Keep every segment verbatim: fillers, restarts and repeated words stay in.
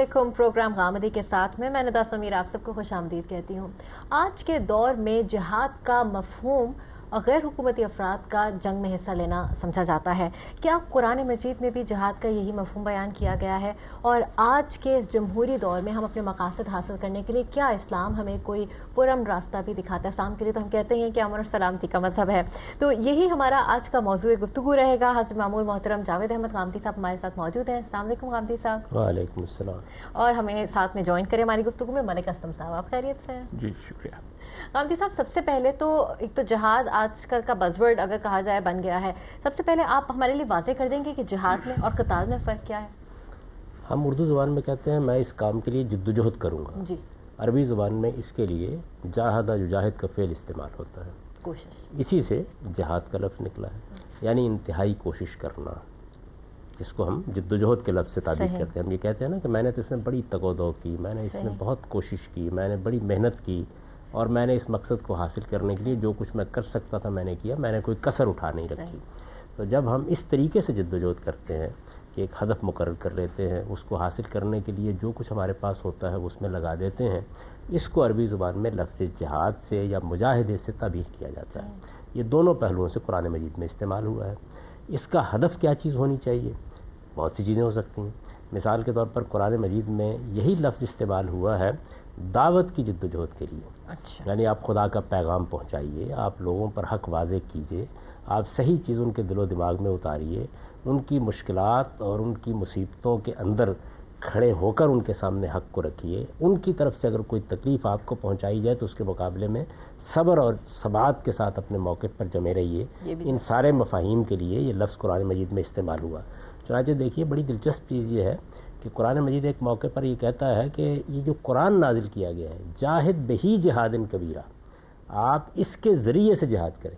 علیکم. پروگرام غامدی کے ساتھ میں میں ندا سمیر آپ سب کو خوش آمدید کہتی ہوں. آج کے دور میں جہاد کا مفہوم غیر حکومتی افراد کا جنگ میں حصہ لینا سمجھا جاتا ہے. کیا قرآن مجید میں بھی جہاد کا یہی مفہوم بیان کیا گیا ہے؟ اور آج کے جمہوری دور میں ہم اپنے مقاصد حاصل کرنے کے لیے کیا اسلام ہمیں کوئی پرامن راستہ بھی دکھاتا ہے؟ اسلام کے لیے تو ہم کہتے ہیں کہ امن اور سلامتی کا مذہب ہے. تو یہی ہمارا آج کا موضوع گفتگو رہے گا. حسب معمول محترم جاوید احمد غامدی صاحب ہمارے ساتھ موجود ہیں. السلام علیکم غامدی صاحب. وعلیکم السلام. اور ہمیں ساتھ میں جوائن کریں ہماری گفتگو میں ملک اسلم صاحب. آپ خیریت سے ہیں؟ جی شکریہ. غامدی صاحب, سب سے پہلے تو ایک تو جہاد آج کل کا بز ورڈ اگر کہا جائے بن گیا ہے. سب سے پہلے آپ ہمارے لیے واضح کر دیں گے کہ جہاد میں اور قتال میں فرق کیا ہے؟ ہم اردو زبان میں کہتے ہیں میں اس کام کے لیے جد و جہد کروں گا. جی. عربی زبان میں اس کے لیے جاہدہ یجاہد کا فعل استعمال ہوتا ہے. کوشش. اسی سے جہاد کا لفظ نکلا ہے, یعنی انتہائی کوشش کرنا, جس کو ہم جد و جہد کے لفظ سے تعبیر کرتے ہیں. ہم یہ کہتے ہیں نا کہ میں نے تو اس میں بڑی تگ و دو کی, میں نے اس میں بہت کوشش کی, میں نے بڑی محنت کی, اور میں نے اس مقصد کو حاصل کرنے کے لیے جو کچھ میں کر سکتا تھا میں نے کیا, میں نے کوئی کسر اٹھا نہیں رکھی. تو جب ہم اس طریقے سے جد و جہد کرتے ہیں کہ ایک ہدف مقرر کر لیتے ہیں, اس کو حاصل کرنے کے لیے جو کچھ ہمارے پاس ہوتا ہے اس میں لگا دیتے ہیں, اس کو عربی زبان میں لفظ جہاد سے یا مجاہدے سے تعبیر کیا جاتا ہے. یہ دونوں پہلوؤں سے قرآن مجید میں استعمال ہوا ہے. اس کا ہدف کیا چیز ہونی چاہیے؟ بہت سی چیزیں ہو سکتی ہیں. مثال کے طور پر قرآن مجید میں یہی لفظ استعمال ہوا ہے دعوت کی جد و جہد کے لیے. اچھا. یعنی آپ خدا کا پیغام پہنچائیے, آپ لوگوں پر حق واضح کیجئے, آپ صحیح چیز ان کے دل و دماغ میں اتاریے, ان کی مشکلات اور ان کی مصیبتوں کے اندر کھڑے ہو کر ان کے سامنے حق کو رکھیے. ان کی طرف سے اگر کوئی تکلیف آپ کو پہنچائی جائے تو اس کے مقابلے میں صبر اور ثبات کے ساتھ اپنے موقف پر جمے رہیے. ان سارے مفاہیم کے لیے یہ لفظ قرآن مجید میں استعمال ہوا. چنانچہ دیکھیے بڑی دلچسپ چیز یہ ہے کہ قرآن مجید ایک موقع پر یہ کہتا ہے کہ یہ جو قرآن نازل کیا گیا ہے, جاہد بہی جہاد کبیرہ, آپ اس کے ذریعے سے جہاد کریں.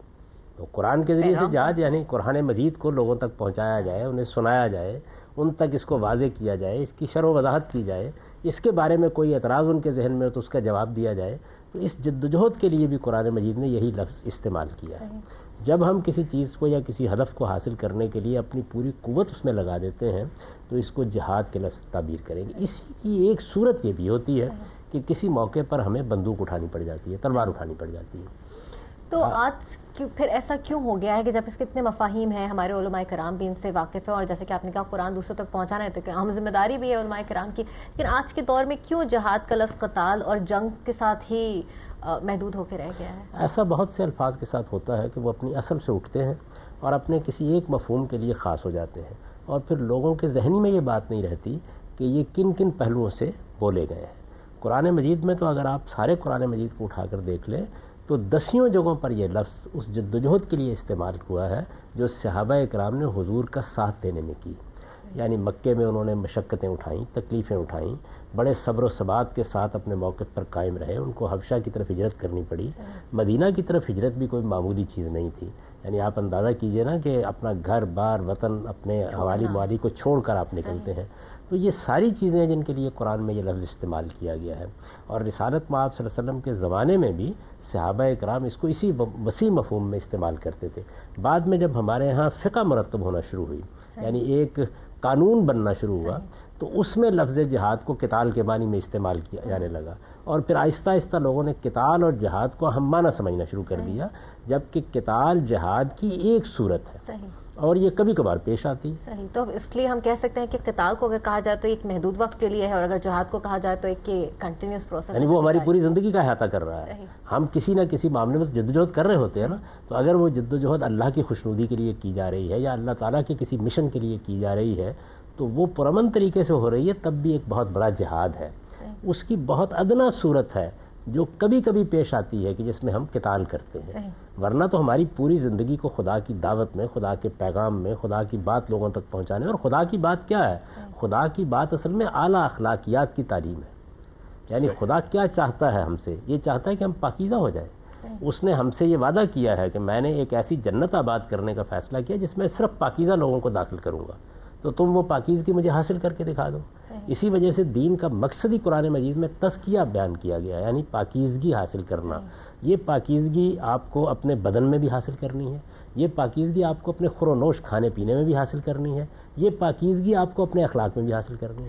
تو قرآن کے ذریعے سے جہاد یعنی قرآن مجید کو لوگوں تک پہنچایا جائے, انہیں سنایا جائے, ان تک اس کو واضح کیا جائے, اس کی شرح و وضاحت کی جائے, اس کے بارے میں کوئی اعتراض ان کے ذہن میں ہو تو اس کا جواب دیا جائے. تو اس جد و جہد کے لیے بھی قرآن مجید نے یہی لفظ استعمال کیا ہے. جب ہم کسی چیز کو یا کسی ہدف کو حاصل کرنے کے لیے اپنی پوری قوت اس میں لگا دیتے ہیں تو اس کو جہاد کے لفظ تعبیر کریں گے. اسی کی ایک صورت یہ بھی ہوتی ہے کہ کسی موقع پر ہمیں بندوق اٹھانی پڑ جاتی ہے, تلوار اٹھانی پڑ جاتی ہے. تو آج پھر ایسا کیوں ہو گیا ہے کہ جب اس کے اتنے مفاہیم ہیں, ہمارے علماء کرام بھی ان سے واقف ہیں, اور جیسے کہ آپ نے کہا قرآن دوسروں تک پہنچانا ہے تو کہ اہم ذمہ داری بھی ہے علماء کرام کی, لیکن آج کے دور میں کیوں جہاد کا لفظ قتال اور جنگ کے ساتھ ہی محدود ہو کے رہ گیا ہے؟ ایسا بہت سے الفاظ کے ساتھ ہوتا ہے کہ وہ اپنی اصل سے اٹھتے ہیں اور اپنے کسی ایک مفہوم کے لیے خاص ہو جاتے ہیں, اور پھر لوگوں کے ذہنی میں یہ بات نہیں رہتی کہ یہ کن کن پہلوؤں سے بولے گئے ہیں. قرآن مجید میں تو اگر آپ سارے قرآن مجید کو اٹھا کر دیکھ لیں تو دسیوں جگہوں پر یہ لفظ اس جد و جہد کے لیے استعمال ہوا ہے جو صحابہ اکرام نے حضور کا ساتھ دینے میں کی. یعنی مکے میں انہوں نے مشقتیں اٹھائیں, تکلیفیں اٹھائیں, بڑے صبر و ثبات کے ساتھ اپنے موقف پر قائم رہے. ان کو حبشہ کی طرف ہجرت کرنی پڑی. مدینہ کی طرف ہجرت بھی کوئی معمولی چیز نہیں تھی. یعنی آپ اندازہ کیجئے نا کہ اپنا گھر بار وطن اپنے حوالی موالی کو چھوڑ کر آپ نکلتے ہیں. تو یہ ساری چیزیں جن کے لیے قرآن میں یہ لفظ استعمال کیا گیا ہے, اور رسالت میں آپ صلی اللہ علیہ وسلم کے زمانے میں بھی صحابہ اکرام اس کو اسی وسیع مفہوم میں استعمال کرتے تھے. بعد میں جب ہمارے ہاں فقہ مرتب ہونا شروع ہوئی, یعنی ایک قانون بننا شروع ہوا, تو اس میں لفظ جہاد کو قتال کے معنی میں استعمال کیا جانے لگا, اور پھر آہستہ آہستہ لوگوں نے قتال اور جہاد کو ہم معنی سمجھنا شروع کر دیا, جبکہ قتال جہاد کی ایک صورت ہے اور یہ کبھی کبھار پیش آتی. صحیح. تو اس لیے ہم کہہ سکتے ہیں کہ قتال کو اگر کہا جائے تو ایک محدود وقت کے لیے ہے, اور اگر جہاد کو کہا جائے تو ایک کنٹینیوس پروسیس, یعنی وہ ہماری پوری زندگی کا احاطہ کر رہا ہے. ہم کسی نہ کسی معاملے میں جد و جہد کر رہے ہوتے ہیں نا, تو اگر وہ جد و جہد اللہ کی خوشنودی کے لیے کی جا رہی ہے یا اللہ تعالیٰ کے کسی مشن کے لیے کی جا رہی ہے تو وہ پرامن طریقے سے ہو رہی ہے, تب بھی ایک بہت بڑا جہاد ہے. اس کی بہت ادنا صورت ہے جو کبھی کبھی پیش آتی ہے کہ جس میں ہم قتال کرتے ہیں, ورنہ تو ہماری پوری زندگی کو خدا کی دعوت میں, خدا کے پیغام میں, خدا کی بات لوگوں تک پہنچانے. اور خدا کی بات کیا ہے؟ خدا کی بات اصل میں اعلیٰ اخلاقیات کی تعلیم ہے. یعنی خدا کیا چاہتا ہے ہم سے؟ یہ چاہتا ہے کہ ہم پاکیزہ ہو جائیں. اس نے ہم سے یہ وعدہ کیا ہے کہ میں نے ایک ایسی جنت آباد کرنے کا فیصلہ کیا جس میں صرف پاکیزہ لوگوں کو داخل کروں گا, تو تم وہ پاکیزگی مجھے حاصل کر کے دکھا دو. اسی وجہ سے دین کا مقصد ہی قرآن مجید میں تزکیہ بیان کیا گیا, یعنی پاکیزگی حاصل کرنا. یہ پاکیزگی آپ کو اپنے بدن میں بھی حاصل کرنی ہے, یہ پاکیزگی آپ کو اپنے خور و نوش کھانے پینے میں بھی حاصل کرنی ہے, یہ پاکیزگی آپ کو اپنے اخلاق میں بھی حاصل کرنی ہے.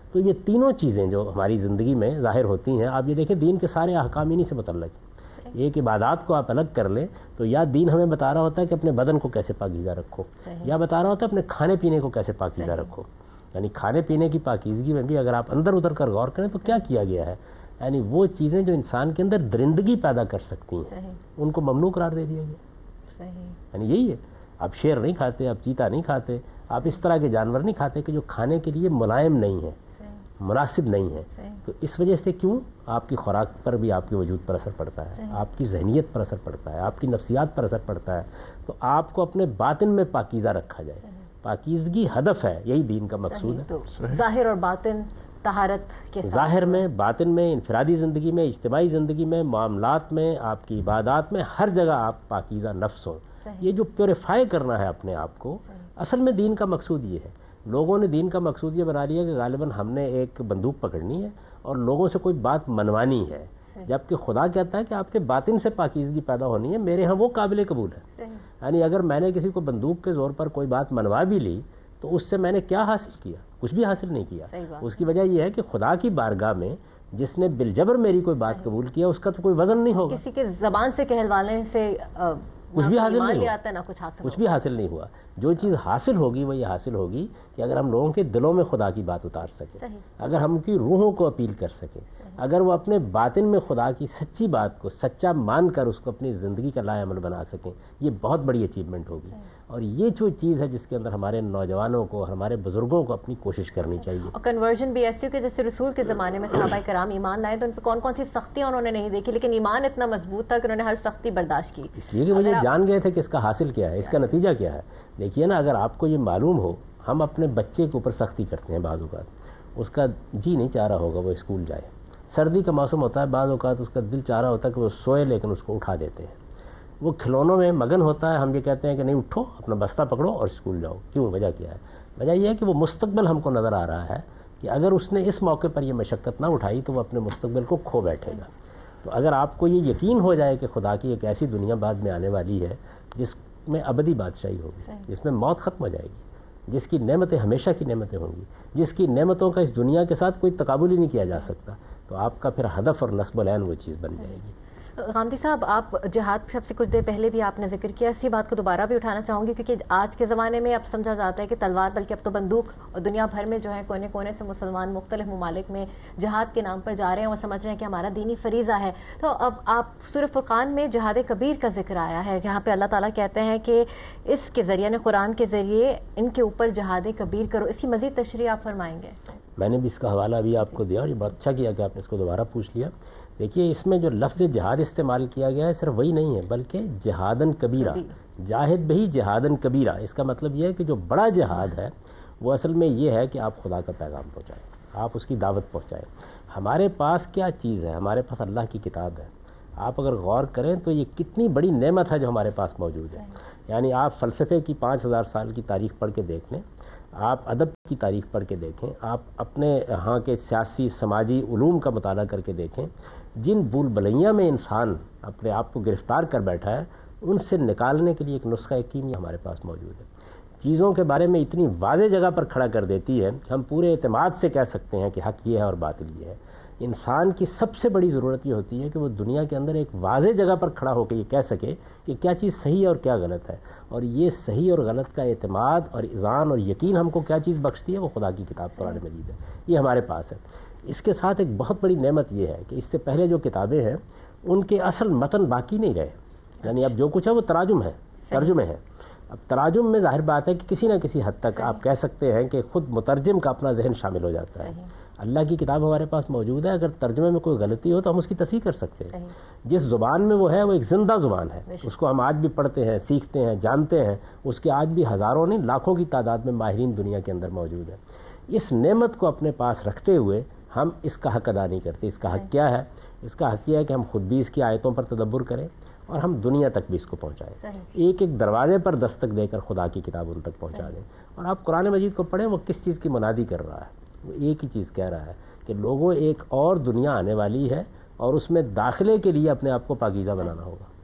تو یہ تینوں چیزیں جو ہماری زندگی میں ظاہر ہوتی ہیں، آپ یہ دیکھیں دین کے سارے احکام انہی سے متعلق ہیں۔ ایک عبادات کو آپ الگ کر لیں تو یا دین ہمیں بتا رہا ہوتا ہے کہ اپنے بدن کو کیسے پاکیزہ رکھو، یا بتا رہا ہوتا ہے اپنے کھانے پینے کو کیسے پاکیزہ رکھو۔ یعنی کھانے پینے کی پاکیزگی میں بھی اگر آپ اندر ادھر کر غور کریں تو کیا کیا گیا ہے، یعنی وہ چیزیں جو انسان کے اندر درندگی پیدا کر سکتی ہیں ان کو ممنوع قرار دے دیا گیا۔ یعنی یہی ہے، آپ شیر نہیں کھاتے، آپ چیتا نہیں کھاتے، آپ اس طرح کے جانور نہیں کھاتے کہ جو کھانے کے لیے ملائم نہیں ہے، مناسب نہیں ہے۔ تو اس وجہ سے کیوں آپ کی خوراک پر بھی آپ کے وجود پر اثر پڑتا ہے، آپ کی ذہنیت پر اثر پڑتا ہے، آپ کی نفسیات پر اثر پڑتا ہے۔ تو آپ کو اپنے باطن میں پاکیزہ رکھا جائے، پاکیزگی ہدف ہے، یہی دین کا مقصود ہے۔ ظاہر اور باطن طہارت کے ساتھ، ظاہر میں، باطن میں، انفرادی زندگی میں، اجتماعی زندگی میں، معاملات میں، آپ کی عبادات میں، ہر جگہ آپ پاکیزہ نفس ہوں۔ یہ جو پیوریفائی کرنا ہے اپنے آپ کو، اصل میں دین کا مقصود یہ ہے۔ لوگوں نے دین کا مقصود یہ بنا لیا کہ غالباً ہم نے ایک بندوق پکڑنی ہے اور لوگوں سے کوئی بات منوانی ہے، جبکہ خدا کہتا ہے کہ آپ کے باطن سے پاکیزگی پیدا ہونی ہے، میرے ہاں وہ قابل قبول ہے۔ یعنی اگر میں نے کسی کو بندوق کے زور پر کوئی بات منوا بھی لی تو اس سے میں نے کیا حاصل کیا؟ کچھ بھی حاصل نہیں کیا۔ اس کی وجہ یہ ہے کہ خدا کی بارگاہ میں جس نے بالجبر میری کوئی بات قبول کیا اس کا تو کوئی وزن نہیں ہوگا، کسی کے زبان سے کہلوانے سے کچھ بھی حاصل نہیں ہوا، نہ کچھ حاصل کچھ بھی حاصل نہیں ہوا۔ جو چیز حاصل ہوگی وہ یہ حاصل ہوگی کہ اگر ہم لوگوں کے دلوں میں خدا کی بات اتار سکیں، اگر ہم کی روحوں کو اپیل کر سکیں، اگر وہ اپنے باطن میں خدا کی سچی بات کو سچا مان کر اس کو اپنی زندگی کا لائے عمل بنا سکیں، یہ بہت بڑی اچیومنٹ ہوگی۔ اور یہ جو چیز ہے جس کے اندر ہمارے نوجوانوں کو، ہمارے بزرگوں کو اپنی کوشش کرنی چاہیے۔ اور کنورژن بھی ایسی کہ جیسے رسول کے زمانے میں صحابہ کرام ایمان لائے تو ان پہ کون کون سی سختیاں انہوں نے نہیں دیکھی، لیکن ایمان اتنا مضبوط تھا کہ انہوں نے ہر سختی برداشت کی، اس لیے کہ وہ یہ جان گئے تھے کہ اس کا حاصل کیا ہے، اس کا نتیجہ کیا ہے۔ دیکھیے نا، اگر آپ کو یہ معلوم ہو، ہم اپنے بچے کے اوپر سختی کرتے ہیں، بعض اوقات اس کا جی نہیں چاہ رہا ہوگا وہ اسکول جائے، سردی کا موسم ہوتا ہے، بعض اوقات اس کا دل چاہ رہا ہوتا ہے کہ وہ سوئے، لیکن اس کو اٹھا دیتے ہیں۔ وہ کھلونوں میں مگن ہوتا ہے، ہم یہ کہتے ہیں کہ نہیں اٹھو، اپنا بستہ پکڑو اور اسکول جاؤ۔ کیوں؟ وجہ کیا ہے؟ وجہ یہ ہے کہ وہ مستقبل ہم کو نظر آ رہا ہے کہ اگر اس نے اس موقع پر یہ مشقت نہ اٹھائی تو وہ اپنے مستقبل کو کھو بیٹھے گا۔ تو اگر آپ کو یہ یقین ہو جائے کہ خدا کی ایک ایسی دنیا بعد میں آنے والی ہے جس میں ابدی بادشاہی ہوگی، جس میں موت ختم ہو جائے گی، جس کی نعمتیں ہمیشہ کی نعمتیں ہوں گی، جس کی نعمتوں کا اس دنیا کے ساتھ کوئی تقابل ہی نہیں کیا جا سکتا، تو آپ کا پھر ہدف اور نصب العین وہ چیز بن جائے گی۔ غامدی صاحب، آپ جہاد سب سے کچھ دیر پہلے بھی آپ نے ذکر کیا، اسی بات کو دوبارہ بھی اٹھانا چاہوں گی کیونکہ آج کے زمانے میں اب سمجھا جاتا ہے کہ تلوار بلکہ اب تو بندوق، اور دنیا بھر میں جو ہے کونے کونے سے مسلمان مختلف ممالک میں جہاد کے نام پر جا رہے ہیں اور سمجھ رہے ہیں کہ ہمارا دینی فریضہ ہے۔ تو اب آپ سورہ فرقان میں جہاد کبیر کا ذکر آیا ہے، جہاں پہ اللہ تعالیٰ کہتے ہیں کہ اس کے ذریعے یعنی قرآن کے ذریعے ان کے اوپر جہاد کبیر کرو، اس کی مزید تشریح آپ فرمائیں گے؟ میں نے بھی اس کا حوالہ ابھی آپ کو دیا اور یہ بہت اچھا کیا کہ آپ نے اس کو دوبارہ پوچھ لیا۔ دیکھیے، اس میں جو لفظ جہاد استعمال کیا گیا ہے صرف وہی نہیں ہے بلکہ جہادن کبیرہ، جاہد بہی جہادن کبیرہ۔ اس کا مطلب یہ ہے کہ جو بڑا جہاد ہے وہ اصل میں یہ ہے کہ آپ خدا کا پیغام پہنچائیں، آپ اس کی دعوت پہنچائیں۔ ہمارے پاس کیا چیز ہے؟ ہمارے پاس اللہ کی کتاب ہے۔ آپ اگر غور کریں تو یہ کتنی بڑی نعمت ہے جو ہمارے پاس موجود ہے۔ یعنی آپ فلسفے کی پانچ ہزار سال کی تاریخ پڑھ کے دیکھ لیں، آپ ادب کی تاریخ پڑھ کے دیکھیں، آپ اپنے ہاں کے سیاسی سماجی علوم کا مطالعہ کر کے دیکھیں، جن بول بلیاں میں انسان اپنے آپ کو گرفتار کر بیٹھا ہے ان سے نکالنے کے لیے ایک نسخہ کیمیا ہمارے پاس موجود ہے۔ چیزوں کے بارے میں اتنی واضح جگہ پر کھڑا کر دیتی ہے کہ ہم پورے اعتماد سے کہہ سکتے ہیں کہ حق یہ ہے اور باطل یہ ہے۔ انسان کی سب سے بڑی ضرورت یہ ہوتی ہے کہ وہ دنیا کے اندر ایک واضح جگہ پر کھڑا ہو کے یہ کہہ سکے کہ کیا چیز صحیح ہے اور کیا غلط ہے، اور یہ صحیح اور غلط کا اعتماد اور اذعان اور یقین ہم کو کیا چیز بخشتی ہے؟ وہ خدا کی کتاب قرآن مجید ہے، یہ ہمارے پاس ہے۔ اس کے ساتھ ایک بہت بڑی نعمت یہ ہے کہ اس سے پہلے جو کتابیں ہیں ان کے اصل متن باقی نہیں رہے، یعنی اب جو کچھ ہے وہ تراجم ہے، ترجمے ہیں۔ اب تراجم میں ظاہر بات ہے کہ کسی نہ کسی حد تک آپ کہہ سکتے ہیں کہ خود مترجم کا اپنا ذہن شامل ہو جاتا ہے۔ اللہ کی کتاب ہمارے پاس موجود ہے، اگر ترجمے میں کوئی غلطی ہو تو ہم اس کی تصحیح کر سکتے ہیں۔ جس زبان میں وہ ہے وہ ایک زندہ زبان ہے، اس کو ہم آج بھی پڑھتے ہیں، سیکھتے ہیں، جانتے ہیں، اس کے آج بھی ہزاروں نہیں لاکھوں کی تعداد میں ماہرین دنیا کے اندر موجود ہیں۔ اس نعمت کو اپنے پاس رکھتے ہوئے ہم اس کا حق ادا نہیں کرتے۔ اس کا حق کیا ہے؟ اس کا حق یہ ہے کہ ہم خود بھی اس کی آیتوں پر تدبر کریں اور ہم دنیا تک بھی اس کو پہنچائیں، ایک ایک دروازے پر دستک دے کر خدا کی کتاب ان تک پہنچا دیں۔ اور آپ قرآن مجید کو پڑھیں، وہ کس چیز کی منادی کر رہا ہے؟ وہ ایک ہی چیز کہہ رہا ہے کہ لوگوں ایک اور دنیا آنے والی ہے اور اس میں داخلے کے لیے اپنے آپ کو پاکیزہ بنانا ہوگا۔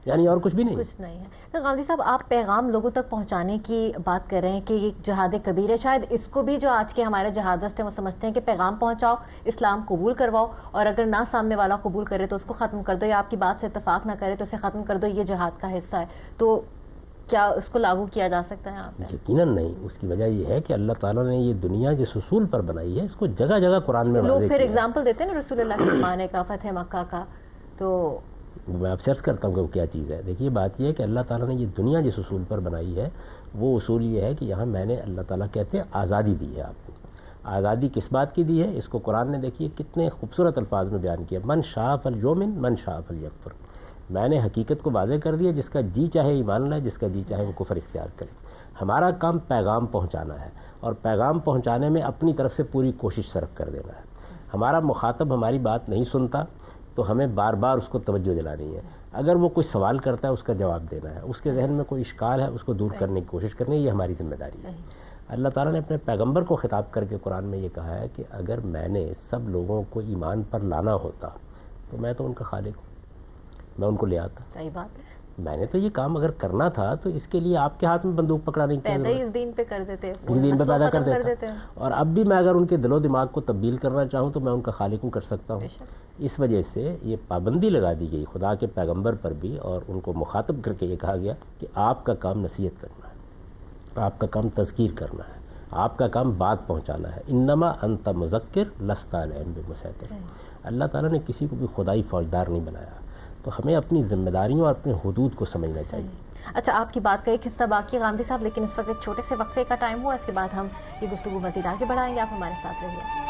یعنی اور کچھ بھی نہیں کچھ نہیں ہے. تو غامدی صاحب آپ پیغام لوگوں تک پہنچانے کی بات کر رہے ہیں کہ یہ جہاد کبیر ہے، شاید اس کو بھی جو آج کے ہمارے جہادست ہیں وہ سمجھتے ہیں کہ پیغام پہنچاؤ، اسلام قبول کرواؤ، اور اگر نہ سامنے والا قبول کرے تو اس کو ختم کر دو، یا آپ کی بات سے اتفاق نہ کرے تو اسے ختم کر دو، یہ جہاد کا حصہ ہے. تو کیا اس کو لاگو کیا جا سکتا ہے آپ؟ یقیناً نہیں. اس کی وجہ یہ ہے کہ اللہ تعالیٰ نے یہ دنیا جس اصول پر بنائی ہے اس کو جگہ جگہ قرآن میں لوگ واضح پھر کیا ہے. اگزامپل دیتے ہیں نا رسول اللہ کے زمانے کا، فتح مکہ کا. تو میں آپ سے عرض کرتا ہوں کہ وہ کیا چیز ہے. دیکھیے بات یہ ہے کہ اللہ تعالیٰ نے یہ دنیا جس اصول پر بنائی ہے وہ اصول یہ ہے کہ یہاں میں نے اللہ تعالیٰ کہتے ہیں آزادی دی ہے آپ کو. آزادی کس بات کی دی ہے؟ اس کو قرآن نے دیکھیے کتنے خوبصورت الفاظ میں بیان کیا. من شاء فلیؤمن من شاء فلیکفر. میں نے حقیقت کو واضح کر دیا، جس کا جی چاہے ایمان لائے، جس کا جی چاہے وہ کفر اختیار کرے. ہمارا کام پیغام پہنچانا ہے، اور پیغام پہنچانے میں اپنی طرف سے پوری کوشش صرف کر دینا ہے. ہمارا مخاطب ہماری بات نہیں سنتا تو ہمیں بار بار اس کو توجہ دلانی ہے. اگر وہ کوئی سوال کرتا ہے اس کا جواب دینا ہے، اس کے ذہن میں کوئی اشکال ہے اس کو دور کرنے کی کوشش کرنی ہے. یہ ہماری ذمہ داری ہے. اللہ تعالیٰ نے اپنے پیغمبر کو خطاب کر کے قرآن میں یہ کہا ہے کہ اگر میں نے سب لوگوں کو ایمان پر لانا ہوتا تو میں تو ان کا خالق ہوں، میں ان کو لے آتا. صحیح بات ہے. میں نے تو یہ کام اگر کرنا تھا تو اس کے لیے آپ کے ہاتھ میں بندوق پکڑا نہیں پیدا ہی اس دین پہ کر دیتے، اس دین پہ پیدا کر دیتا. اور اب بھی میں اگر ان کے دل و دماغ کو تبدیل کرنا چاہوں تو میں ان کا خالق ہوں، کر سکتا ہوں. اس وجہ سے یہ پابندی لگا دی گئی خدا کے پیغمبر پر بھی، اور ان کو مخاطب کر کے یہ کہا گیا کہ آپ کا کام نصیحت کرنا ہے، آپ کا کام تذکیر کرنا ہے، آپ کا کام بات پہنچانا ہے. انما انت مذکر لست علیہم بمسیطر. اللہ تعالیٰ نے کسی کو بھی خدائی فوجدار نہیں بنایا، تو ہمیں اپنی ذمہ داریوں اور اپنے حدود کو سمجھنا چاہیے. اچھا، آپ کی بات کا ایک حصہ باقی غامدی صاحب، لیکن اس وقت ایک چھوٹے سے وقفے کا ٹائم ہوا، اس کے بعد ہم یہ گفتگو مزید آگے بڑھائیں گے. آپ ہمارے ساتھ رہیے.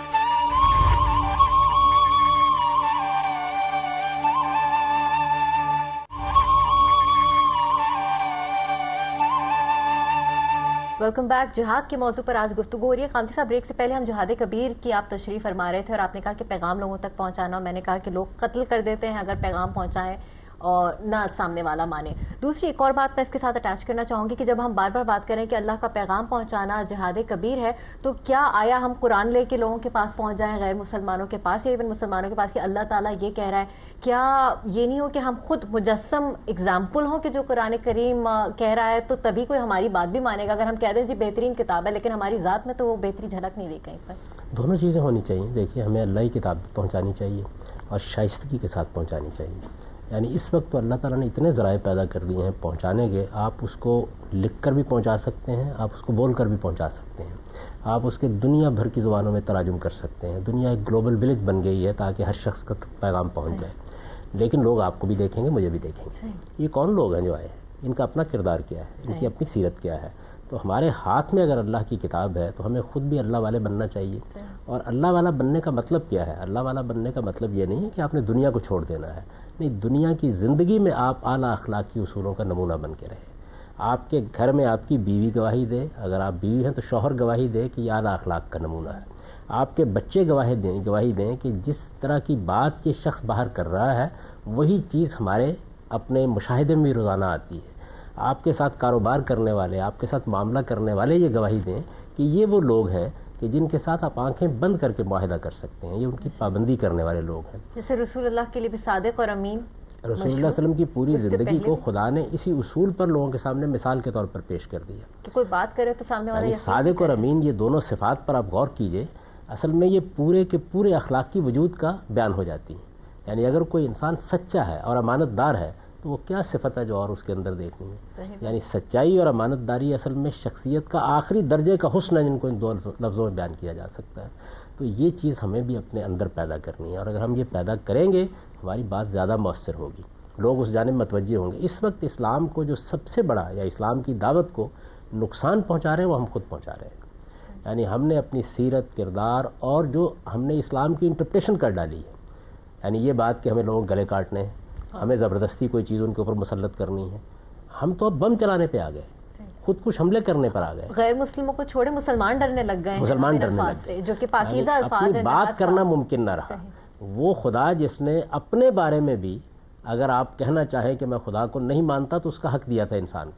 Welcome back. جہاد کے موضوع پر آج گفتگو ہو رہی ہے. غامدی صاحب، بریک سے پہلے ہم جہاد کبیر کی آپ تشریح فرما رہے تھے، اور آپ نے کہا کہ پیغام لوگوں تک پہنچانا. میں نے کہا کہ لوگ قتل کر دیتے ہیں اگر پیغام پہنچائیں اور نہ سامنے والا مانے. دوسری ایک اور بات میں اس کے ساتھ اٹیچ کرنا چاہوں گی کہ جب ہم بار بار بات کریں کہ اللہ کا پیغام پہنچانا جہاد کبیر ہے، تو کیا آیا ہم قرآن لے کے لوگوں کے پاس پہنچ جائیں، غیر مسلمانوں کے پاس یا ایون مسلمانوں کے پاس، کہ اللہ تعالیٰ یہ کہہ رہا ہے؟ کیا یہ نہیں ہو کہ ہم خود مجسم اگزامپل ہوں کہ جو قرآن کریم کہہ رہا ہے تو تبھی کوئی ہماری بات بھی مانے گا؟ اگر ہم کہہ دیں جی بہترین کتاب ہے لیکن ہماری ذات میں تو وہ بہتری جھلک نہیں دی کہیں پر. دونوں چیزیں ہونی چاہیے. دیکھیے، ہمیں اللہ کی کتاب پہنچانی چاہیے اور شائستگی کے ساتھ پہنچانی چاہیے. یعنی اس وقت تو اللہ تعالیٰ نے اتنے ذرائع پیدا کر دیے ہیں پہنچانے کے. آپ اس کو لکھ کر بھی پہنچا سکتے ہیں، آپ اس کو بول کر بھی پہنچا سکتے ہیں، آپ اس کے دنیا بھر کی زبانوں میں تراجم کر سکتے ہیں. دنیا ایک گلوبل ولیج بن گئی ہے تاکہ ہر شخص کا پیغام پہنچ جائے. لیکن لوگ آپ کو بھی دیکھیں گے، مجھے بھی دیکھیں گے. یہ کون لوگ ہیں جو آئے ہیں؟ ان کا اپنا کردار کیا ہے، ان کی اپنی سیرت کیا ہے. تو ہمارے ہاتھ میں اگر اللہ کی کتاب ہے تو ہمیں خود بھی اللہ والے بننا چاہیے. اور اللہ والا بننے کا مطلب کیا ہے؟ اللہ والا بننے کا مطلب یہ نہیں ہے کہ آپ نے دنیا کو چھوڑ دینا ہے. نہیں، دنیا کی زندگی میں آپ اعلیٰ اخلاقی اصولوں کا نمونہ بن کے رہیں. آپ کے گھر میں آپ کی بیوی گواہی دے، اگر آپ بیوی ہیں تو شوہر گواہی دے کہ یہ اعلیٰ اخلاق کا نمونہ ہے. آپ کے بچے گواہی دیں گواہی دیں کہ جس طرح کی بات یہ شخص باہر کر رہا ہے وہی چیز ہمارے اپنے مشاہدے میں بھی روزانہ آتی ہے. آپ کے ساتھ کاروبار کرنے والے، آپ کے ساتھ معاملہ کرنے والے یہ گواہی دیں کہ یہ وہ لوگ ہیں کہ جن کے ساتھ آپ آنکھیں بند کر کے معاہدہ کر سکتے ہیں. یہ ان کی پابندی کرنے والے لوگ ہیں. جیسے رسول اللہ کے لیے بھی صادق اور امین. رسول اللہ صلی اللہ علیہ وسلم کی پوری زندگی کو خدا نے اسی اصول پر لوگوں کے سامنے مثال کے طور پر پیش کر دیا کہ کوئی بات کرے تو سامنے والا یعنی صادق اور امین. یہ دونوں صفات پر آپ غور کیجئے، اصل میں یہ پورے کے پورے اخلاقی وجود کا بیان ہو جاتی ہیں. یعنی اگر کوئی انسان سچا ہے اور امانت دار ہے تو وہ کیا صفت ہے جو اور اس کے اندر دیکھنی ہے؟ یعنی سچائی اور امانت داری اصل میں شخصیت کا آخری درجے کا حسن ہے جن کو ان دو لفظوں میں بیان کیا جا سکتا ہے. تو یہ چیز ہمیں بھی اپنے اندر پیدا کرنی ہے، اور اگر ہم یہ پیدا کریں گے ہماری بات زیادہ مؤثر ہوگی، لوگ اس جانب متوجہ ہوں گے. اس وقت اسلام کو جو سب سے بڑا یا اسلام کی دعوت کو نقصان پہنچا رہے ہیں وہ ہم خود پہنچا رہے ہیں. یعنی ہم نے اپنی سیرت، کردار اور جو ہم نے اسلام کی انٹرپریشن کر ڈالی ہے. یعنی یہ بات کہ ہمیں لوگوں گلے کاٹنے ہیں، ہمیں زبردستی کوئی چیز ان کے اوپر مسلط کرنی ہے. ہم تو اب بم چلانے پہ آ گئے، خود کچھ حملے کرنے پر آ گئے. غیر مسلموں کو چھوڑے مسلمان ڈرنے لگ گئے، مسلمان ڈرنے لگ گئے جو کہ پاکیزہ الفاظ ہیں. اپنی بات کرنا ممکن نہ رہا. وہ خدا جس نے اپنے بارے میں بھی اگر آپ کہنا چاہیں کہ میں خدا کو نہیں مانتا تو اس کا حق دیا تھا انسان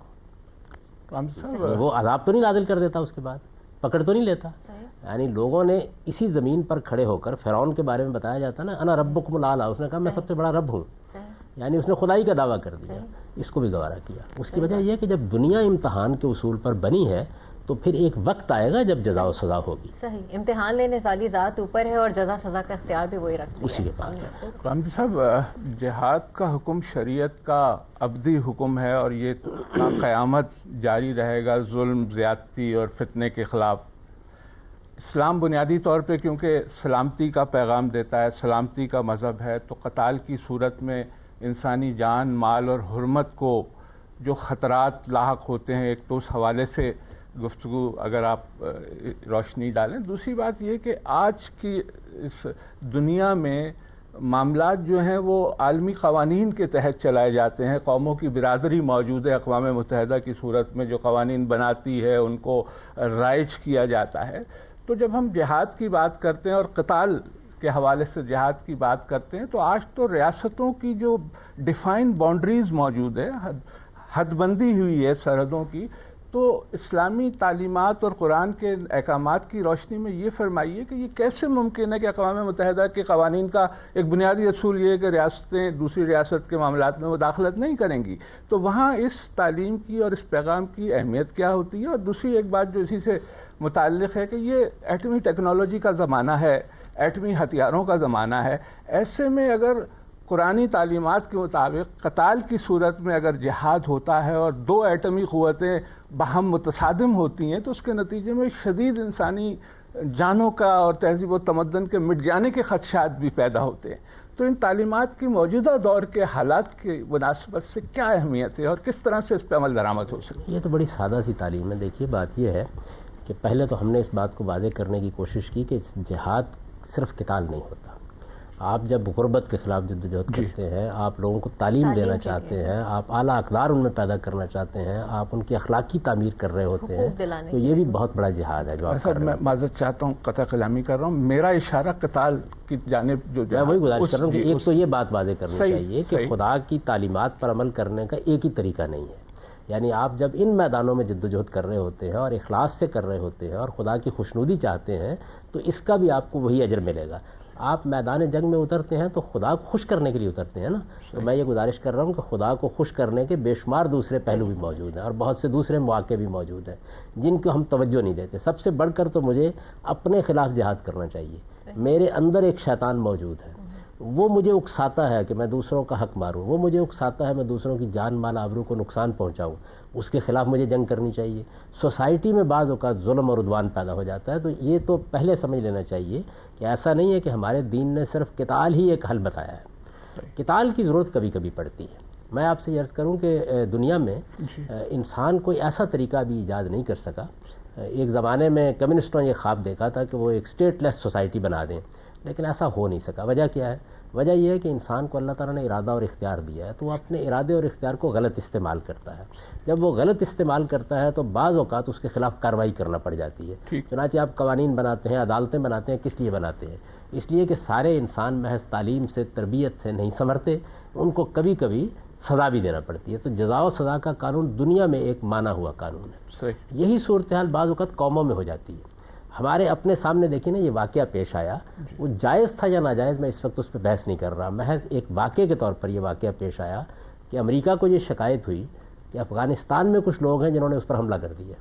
کو. وہ عذاب تو نہیں نازل کر دیتا، اس کے بعد پکڑ تو نہیں لیتا. یعنی لوگوں نے اسی زمین پر کھڑے ہو کر فرعون کے بارے میں بتایا جاتا نا انا ربکم الاعلی، اس نے کہا میں سب سے بڑا رب ہوں. یعنی اس نے خدائی کا دعویٰ کر دیا، اس کو بھی گوارا کیا۔ اس کی وجہ یہ ہے کہ جب دنیا امتحان کے اصول پر بنی ہے تو پھر ایک وقت آئے گا جب جزا و سزا ہوگی۔ صحیح، امتحان لینے والی ذات اوپر ہے اور جزا سزا کا اختیار بھی وہی رکھتی ہے، اسی کے پاس ہے۔ رحمت صاحب، جہاد کا حکم شریعت کا ابدی حکم ہے اور یہ تا قیامت جاری رہے گا ظلم، زیادتی اور فتنے کے خلاف۔ اسلام بنیادی طور پہ کیونکہ سلامتی کا پیغام دیتا ہے، سلامتی کا مذہب ہے، تو قتال کی صورت میں انسانی جان، مال اور حرمت کو جو خطرات لاحق ہوتے ہیں، ایک تو اس حوالے سے گفتگو اگر آپ روشنی ڈالیں۔ دوسری بات یہ کہ آج کی اس دنیا میں معاملات جو ہیں وہ عالمی قوانین کے تحت چلائے جاتے ہیں، قوموں کی برادری موجود ہے اقوام متحدہ کی صورت میں جو قوانین بناتی ہے، ان کو رائج کیا جاتا ہے۔ تو جب ہم جہاد کی بات کرتے ہیں اور قتال کے حوالے سے جہاد کی بات کرتے ہیں تو آج تو ریاستوں کی جو ڈیفائن باؤنڈریز موجود ہے، حد بندی ہوئی ہے سرحدوں کی، تو اسلامی تعلیمات اور قرآن کے احکامات کی روشنی میں یہ فرمائیے کہ یہ کیسے ممکن ہے کہ اقوام متحدہ کے قوانین کا ایک بنیادی اصول یہ ہے کہ ریاستیں دوسری ریاست کے معاملات میں مداخلت نہیں کریں گی، تو وہاں اس تعلیم کی اور اس پیغام کی اہمیت کیا ہوتی ہے؟ اور دوسری ایک بات جو اسی سے متعلق ہے کہ یہ ایٹمی ٹیکنالوجی کا زمانہ ہے، ایٹمی ہتھیاروں کا زمانہ ہے، ایسے میں اگر قرآنی تعلیمات کے مطابق قتال کی صورت میں اگر جہاد ہوتا ہے اور دو ایٹمی قوتیں باہم متصادم ہوتی ہیں تو اس کے نتیجے میں شدید انسانی جانوں کا اور تہذیب و تمدن کے مٹ جانے کے خدشات بھی پیدا ہوتے ہیں۔ تو ان تعلیمات کی موجودہ دور کے حالات کی مناسبت سے کیا اہمیت ہے اور کس طرح سے اس پہ عمل درآمد ہو سکتی ہے؟ یہ تو بڑی سادہ سی تعلیم ہے۔ دیکھیے بات یہ ہے کہ پہلے تو ہم نے اس بات کو واضح کرنے کی کوشش کی کہ جہاد صرف قتال نہیں ہوتا۔ آپ جب غربت کے خلاف جدوجہد کرتے ہیں، آپ لوگوں کو تعلیم دینا چاہتے ہیں، آپ اعلیٰ اقدار ان میں پیدا کرنا چاہتے ہیں، آپ ان کی اخلاقی تعمیر کر رہے ہوتے ہیں، تو یہ بھی بہت بڑا جہاد ہے جو آپ کر رہے ہیں۔ میں معذرت چاہتا ہوں، قطع کلامی کر رہا ہوں، میرا اشارہ قتال کی جانب جو میں وہی گزارش کر رہا ہوں کہ ایک تو یہ بات واضح کرنی چاہیے کہ خدا کی تعلیمات پر عمل کرنے کا ایک ہی طریقہ نہیں ہے۔ یعنی آپ جب ان میدانوں میں جدوجہد کر رہے ہوتے ہیں اور اخلاص سے کر رہے ہوتے ہیں اور خدا کی خوشنودی چاہتے ہیں تو اس کا بھی آپ کو وہی اجر ملے گا۔ آپ میدان جنگ میں اترتے ہیں تو خدا کو خوش کرنے کے لیے اترتے ہیں نا، تو میں یہ گزارش کر رہا ہوں کہ خدا کو خوش کرنے کے بے شمار دوسرے پہلو بھی موجود ہیں اور بہت سے دوسرے مواقع بھی موجود ہیں جن کو ہم توجہ نہیں دیتے۔ سب سے بڑھ کر تو مجھے اپنے خلاف جہاد کرنا چاہیے۔ میرے اندر ایک شیطان موجود ہے، وہ مجھے اکساتا ہے کہ میں دوسروں کا حق ماروں، وہ مجھے اکساتا ہے میں دوسروں کی جان مال آبرو کو نقصان پہنچاؤں، اس کے خلاف مجھے جنگ کرنی چاہیے۔ سوسائٹی میں بعض اوقات ظلم اور عدوان پیدا ہو جاتا ہے، تو یہ تو پہلے سمجھ لینا چاہیے کہ ایسا نہیں ہے کہ ہمارے دین نے صرف قتال ہی ایک حل بتایا ہے، قتال کی ضرورت کبھی کبھی پڑتی ہے۔ میں آپ سے یہ عرض کروں کہ دنیا میں انسان کوئی ایسا طریقہ بھی ایجاد نہیں کر سکا۔ ایک زمانے میں کمیونسٹوں نے یہ خواب دیکھا تھا کہ وہ ایک اسٹیٹ لیس سوسائٹی بنا دیں، لیکن ایسا ہو نہیں سکا۔ وجہ کیا ہے؟ وجہ یہ ہے کہ انسان کو اللہ تعالیٰ نے ارادہ اور اختیار دیا ہے، تو وہ اپنے ارادے اور اختیار کو غلط استعمال کرتا ہے۔ جب وہ غلط استعمال کرتا ہے تو بعض اوقات اس کے خلاف کارروائی کرنا پڑ جاتی ہے۔ چنانچہ آپ قوانین بناتے ہیں، عدالتیں بناتے ہیں، کس لیے بناتے ہیں؟ اس لیے کہ سارے انسان محض تعلیم سے، تربیت سے نہیں سنورتے، ان کو کبھی کبھی سزا بھی دینا پڑتی ہے۔ تو جزا و سزا کا قانون دنیا میں ایک مانا ہوا قانون ہے۔ یہی صورتحال بعض اوقات قوموں میں ہو جاتی ہے۔ ہمارے اپنے سامنے دیکھیں نا، یہ واقعہ پیش آیا، وہ جائز تھا یا ناجائز میں اس وقت اس پہ بحث نہیں کر رہا، محض ایک واقعے کے طور پر یہ واقعہ پیش آیا کہ امریکہ کو یہ شکایت ہوئی کہ افغانستان میں کچھ لوگ ہیں جنہوں نے اس پر حملہ کر دیا۔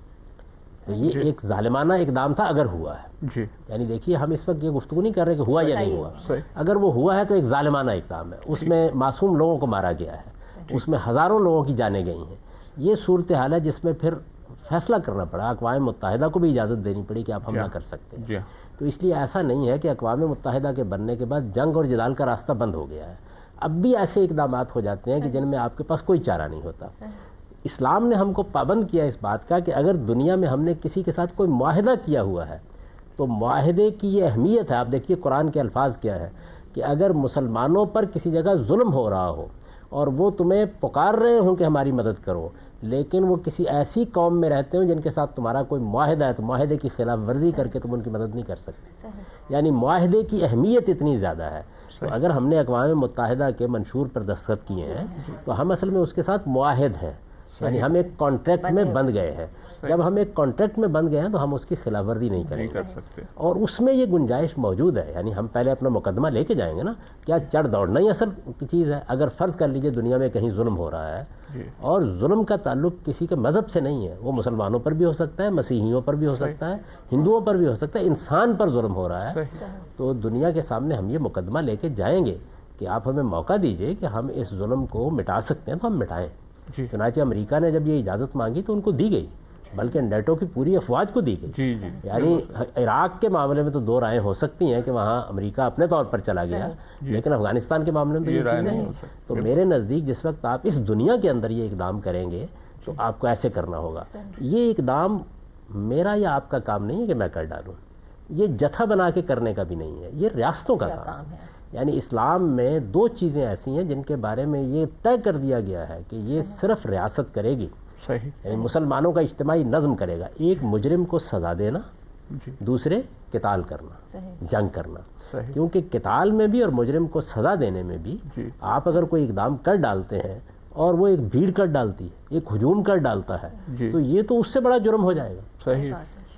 تو یہ ایک ظالمانہ اقدام تھا اگر ہوا ہے جی۔ یعنی دیکھیے ہم اس وقت یہ گفتگو نہیں کر رہے کہ ہوا یا نہیں ہوا، اگر وہ ہوا ہے تو ایک ظالمانہ اقدام ہے، اس میں معصوم لوگوں کو مارا گیا ہے، اس میں ہزاروں لوگوں کی جانیں گئی ہیں۔ یہ صورتحال ہے جس میں پھر فیصلہ کرنا پڑا، اقوام متحدہ کو بھی اجازت دینی پڑی کہ آپ حملہ کر سکتے ہیں۔ تو اس لیے ایسا نہیں ہے کہ اقوام متحدہ کے بننے کے بعد جنگ اور جدال کا راستہ بند ہو گیا ہے، اب بھی ایسے اقدامات ہو جاتے ہیں کہ جن میں آپ کے پاس کوئی چارہ نہیں ہوتا۔ اسلام نے ہم کو پابند کیا اس بات کا کہ اگر دنیا میں ہم نے کسی کے ساتھ کوئی معاہدہ کیا ہوا ہے تو معاہدے کی یہ اہمیت ہے۔ آپ دیکھیے قرآن کے الفاظ کیا ہے کہ اگر مسلمانوں پر کسی جگہ ظلم ہو رہا ہو اور وہ تمہیں پکار رہے ہوں کہ ہماری مدد کرو، لیکن وہ کسی ایسی قوم میں رہتے ہوں جن کے ساتھ تمہارا کوئی معاہدہ ہے، تو معاہدے کی خلاف ورزی کر کے تم ان کی مدد نہیں کر سکتے۔ یعنی معاہدے کی اہمیت اتنی زیادہ ہے۔ تو اگر ہم نے اقوام متحدہ کے منشور پر دستخط کیے ہیں تو ہم اصل میں اس کے ساتھ معاہد ہیں۔ یعنی ہم ایک کانٹریکٹ میں بند گئے ہیں. جب ہم ایک کانٹریکٹ میں بند گئے ہیں تو ہم اس کی خلاف ورزی نہیں کریں کر سکتے, اور اس میں یہ گنجائش موجود ہے. یعنی ہم پہلے اپنا مقدمہ لے کے جائیں گے نا, کیا چڑھ دوڑنا ہی اصل چیز ہے. اگر فرض کر لیجئے دنیا میں کہیں ظلم ہو رہا ہے, اور ظلم کا تعلق کسی کے مذہب سے نہیں ہے, وہ مسلمانوں پر بھی ہو سکتا ہے, مسیحیوں پر بھی ہو سکتا ہے, ہندوؤں پر بھی ہو سکتا ہے, انسان پر ظلم ہو رہا ہے, تو دنیا کے سامنے ہم یہ مقدمہ لے کے جائیں گے کہ آپ ہمیں موقع دیجئے کہ ہم اس ظلم کو مٹا سکتے ہیں تو ہم مٹائیں. چنانچہ امریکہ نے جب یہ اجازت مانگی تو ان کو دی گئی, بلکہ نیٹو کی پوری افواج کو دی گئی. جی جی یعنی عراق کے معاملے میں تو دو رائے ہو سکتی ہیں کہ وہاں امریکہ اپنے طور پر چلا گیا, لیکن افغانستان کے معاملے میں تو یہ چیز نہیں. تو میرے نزدیک جس وقت آپ اس دنیا کے اندر یہ اقدام کریں گے تو آپ کو ایسے کرنا ہوگا. یہ اقدام میرا یا آپ کا کام نہیں ہے کہ میں کر ڈالوں, یہ جتھا بنا کے کرنے کا بھی نہیں ہے, یہ ریاستوں کا کام ہے. یعنی اسلام میں دو چیزیں ایسی ہیں جن کے بارے میں یہ طے کر دیا گیا ہے کہ یہ صرف ریاست کرے گی, یعنی مسلمانوں کا اجتماعی نظم کرے گا. ایک مجرم کو سزا دینا, دوسرے قتال کرنا, جنگ کرنا. کیونکہ قتال میں بھی اور مجرم کو سزا دینے میں بھی آپ اگر کوئی اقدام کر ڈالتے ہیں اور وہ ایک بھیڑ کر ڈالتی ہے, ایک ہجوم کر ڈالتا ہے, تو یہ تو اس سے بڑا جرم ہو جائے گا. صحیح.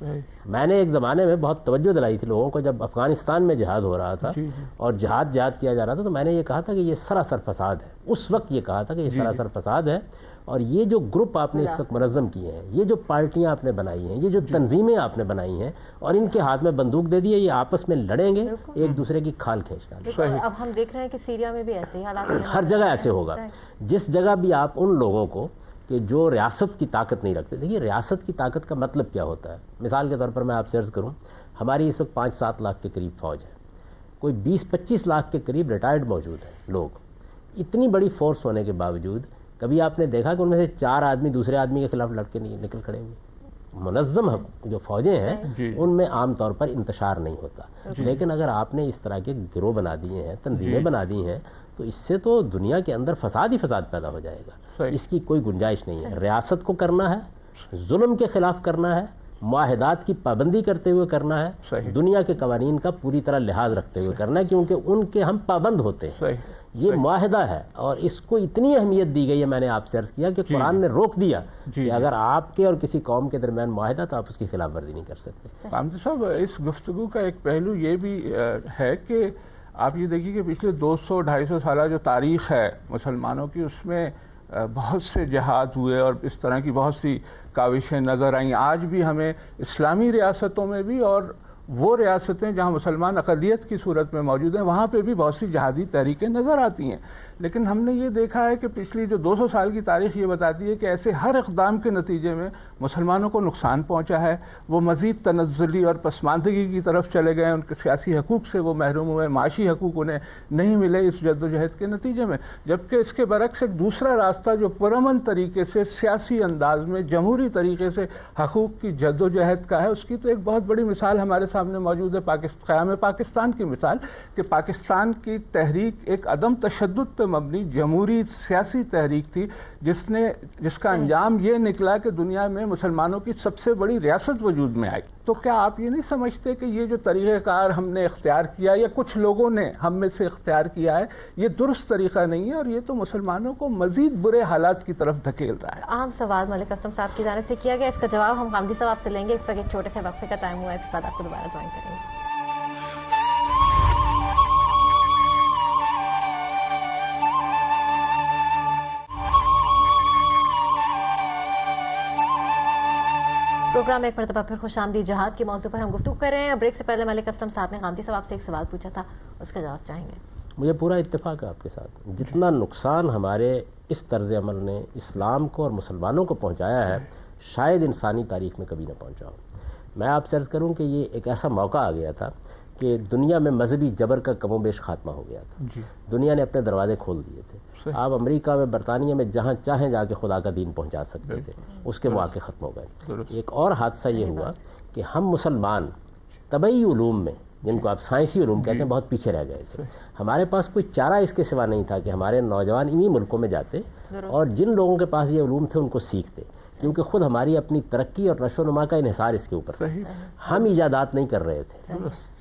میں نے ایک زمانے میں بہت توجہ دلائی تھی لوگوں کو, جب افغانستان میں جہاد ہو رہا تھا اور جہاد جہاد کیا جا رہا تھا, تو میں نے یہ کہا تھا کہ یہ سراسر فساد ہے. اس وقت یہ کہا تھا کہ یہ سراسر فساد ہے, اور یہ جو گروپ آپ نے اس وقت منظم کیے ہیں, یہ جو پارٹیاں آپ نے بنائی ہیں, یہ جو تنظیمیں آپ نے بنائی ہیں, اور ان کے ہاتھ میں بندوق دے دی ہے, یہ آپس میں لڑیں گے, ایک دوسرے کی کھال کھینچ ڈالیں. اب ہم دیکھ رہے ہیں کہ سیریا میں بھی ایسے ہی حالات, ہر جگہ ایسے ہوگا. جس جگہ بھی آپ ان لوگوں کو کہ جو ریاست کی طاقت نہیں رکھتے, دیکھیے ریاست کی طاقت کا مطلب کیا ہوتا ہے. مثال کے طور پر میں آپ سے عرض کروں, ہماری اس وقت پانچ سات لاکھ کے قریب فوج ہے, کوئی بیس پچیس لاکھ کے قریب ریٹائرڈ موجود ہیں لوگ. اتنی بڑی فورس ہونے کے باوجود کبھی آپ نے دیکھا کہ ان میں سے چار آدمی دوسرے آدمی کے خلاف لڑ کے نہیں نکل کھڑے ہوئے. منظم جو فوجیں ہیں ان میں عام طور پر انتشار نہیں ہوتا, لیکن اگر آپ نے اس طرح کے گروہ بنا دیے ہیں, تنظیمیں بنا دی ہیں, تو اس سے تو دنیا کے اندر فساد ہی فساد پیدا ہو جائے گا. اس کی کوئی گنجائش نہیں ہے. ریاست کو کرنا ہے, ظلم کے خلاف کرنا ہے, معاہدات کی پابندی کرتے ہوئے کرنا ہے, دنیا کے قوانین کا پوری طرح لحاظ رکھتے ہوئے کرنا ہے, کیونکہ ان کے ہم پابند ہوتے ہیں. یہ معاہدہ ہے اور اس کو اتنی اہمیت دی گئی ہے, میں نے آپ سے عرض کیا کہ قرآن نے روک دیا کہ اگر آپ کے اور کسی قوم کے درمیان معاہدہ تو آپ اس کی خلاف ورزی نہیں کر سکتے. قامتی صاحب, اس گفتگو کا ایک پہلو یہ بھی ہے کہ آپ یہ دیکھیے کہ پچھلے دو سو ڈھائی سو سالہ جو تاریخ ہے مسلمانوں کی, اس میں بہت سے جہاد ہوئے اور اس طرح کی بہت سی کاوشیں نظر آئیں. آج بھی ہمیں اسلامی ریاستوں میں بھی اور وہ ریاستیں جہاں مسلمان اقلیت کی صورت میں موجود ہیں, وہاں پہ بھی بہت سی جہادی تحریکیں نظر آتی ہیں. لیکن ہم نے یہ دیکھا ہے کہ پچھلی جو دو سو سال کی تاریخ یہ بتاتی ہے کہ ایسے ہر اقدام کے نتیجے میں مسلمانوں کو نقصان پہنچا ہے. وہ مزید تنزلی اور پسماندگی کی طرف چلے گئے, ان کے سیاسی حقوق سے وہ محروم ہوئے, معاشی حقوق انہیں نہیں ملے اس جد و جہد کے نتیجے میں. جبکہ اس کے برعکس ایک دوسرا راستہ جو پرامن طریقے سے سیاسی انداز میں جمہوری طریقے سے حقوق کی جد و جہد کا ہے, اس کی تو ایک بہت بڑی مثال ہمارے سامنے موجود ہے, قیام پاکستان کی مثال, کہ پاکستان کی تحریک ایک عدم تشدد پہ مبنی جمہوری سیاسی تحریک تھی, جس نے جس کا انجام یہ نکلا کہ دنیا میں مسلمانوں کی سب سے بڑی ریاست وجود میں آئی. تو کیا آپ یہ نہیں سمجھتے کہ یہ جو طریقہ کار ہم نے اختیار کیا یا کچھ لوگوں نے ہم میں سے اختیار کیا ہے, یہ درست طریقہ نہیں ہے, اور یہ تو مسلمانوں کو مزید برے حالات کی طرف دھکیل رہا ہے. عام سوال ملک اسلم صاحب کی جانب سے کیا گیا, اس کا جواب ہم قامتی صاحب سے لیں گے. اس وقت ایک چھوٹے سے وقفے کا ٹائم ہوا ہے, اس کے بعد آپ کو دوبارہ جوائن کریں گے. پروگرام ایک مرتبہ پھر خوش آمدید. جہاد کے موضوع پر ہم گفتگو کر رہے ہیں. بریک سے پہلے ملک اسلم صاحب نے قامتی صاحب سے ایک سوال پوچھا تھا, اس کا جواب چاہیں گے. مجھے پورا اتفاق ہے آپ کے ساتھ. جتنا نقصان ہمارے اس طرز عمل نے اسلام کو اور مسلمانوں کو پہنچایا ہے, شاید انسانی تاریخ میں کبھی نہ پہنچا ہو. میں آپ سے عرض کروں کہ یہ ایک ایسا موقع آ گیا تھا کہ دنیا میں مذہبی جبر کا کم و بیش خاتمہ ہو گیا تھا. دنیا نے اپنے دروازے کھول دیے تھے. آپ امریکہ میں, برطانیہ میں جہاں چاہیں جا کے خدا کا دین پہنچا سکتے تھے, اس کے مواقع ختم ہو گئے. ایک اور حادثہ یہ ہوا کہ ہم مسلمان طبعی علوم میں, جن کو آپ سائنسی علوم کہتے ہیں, بہت پیچھے رہ گئے تھے. ہمارے پاس کوئی چارہ اس کے سوا نہیں تھا کہ ہمارے نوجوان انہی ملکوں میں جاتے اور جن لوگوں کے پاس یہ علوم تھے ان کو سیکھتے, کیونکہ خود ہماری اپنی ترقی اور نشو و نما کا انحصار اس کے اوپر. ہم ایجادات نہیں کر رہے تھے,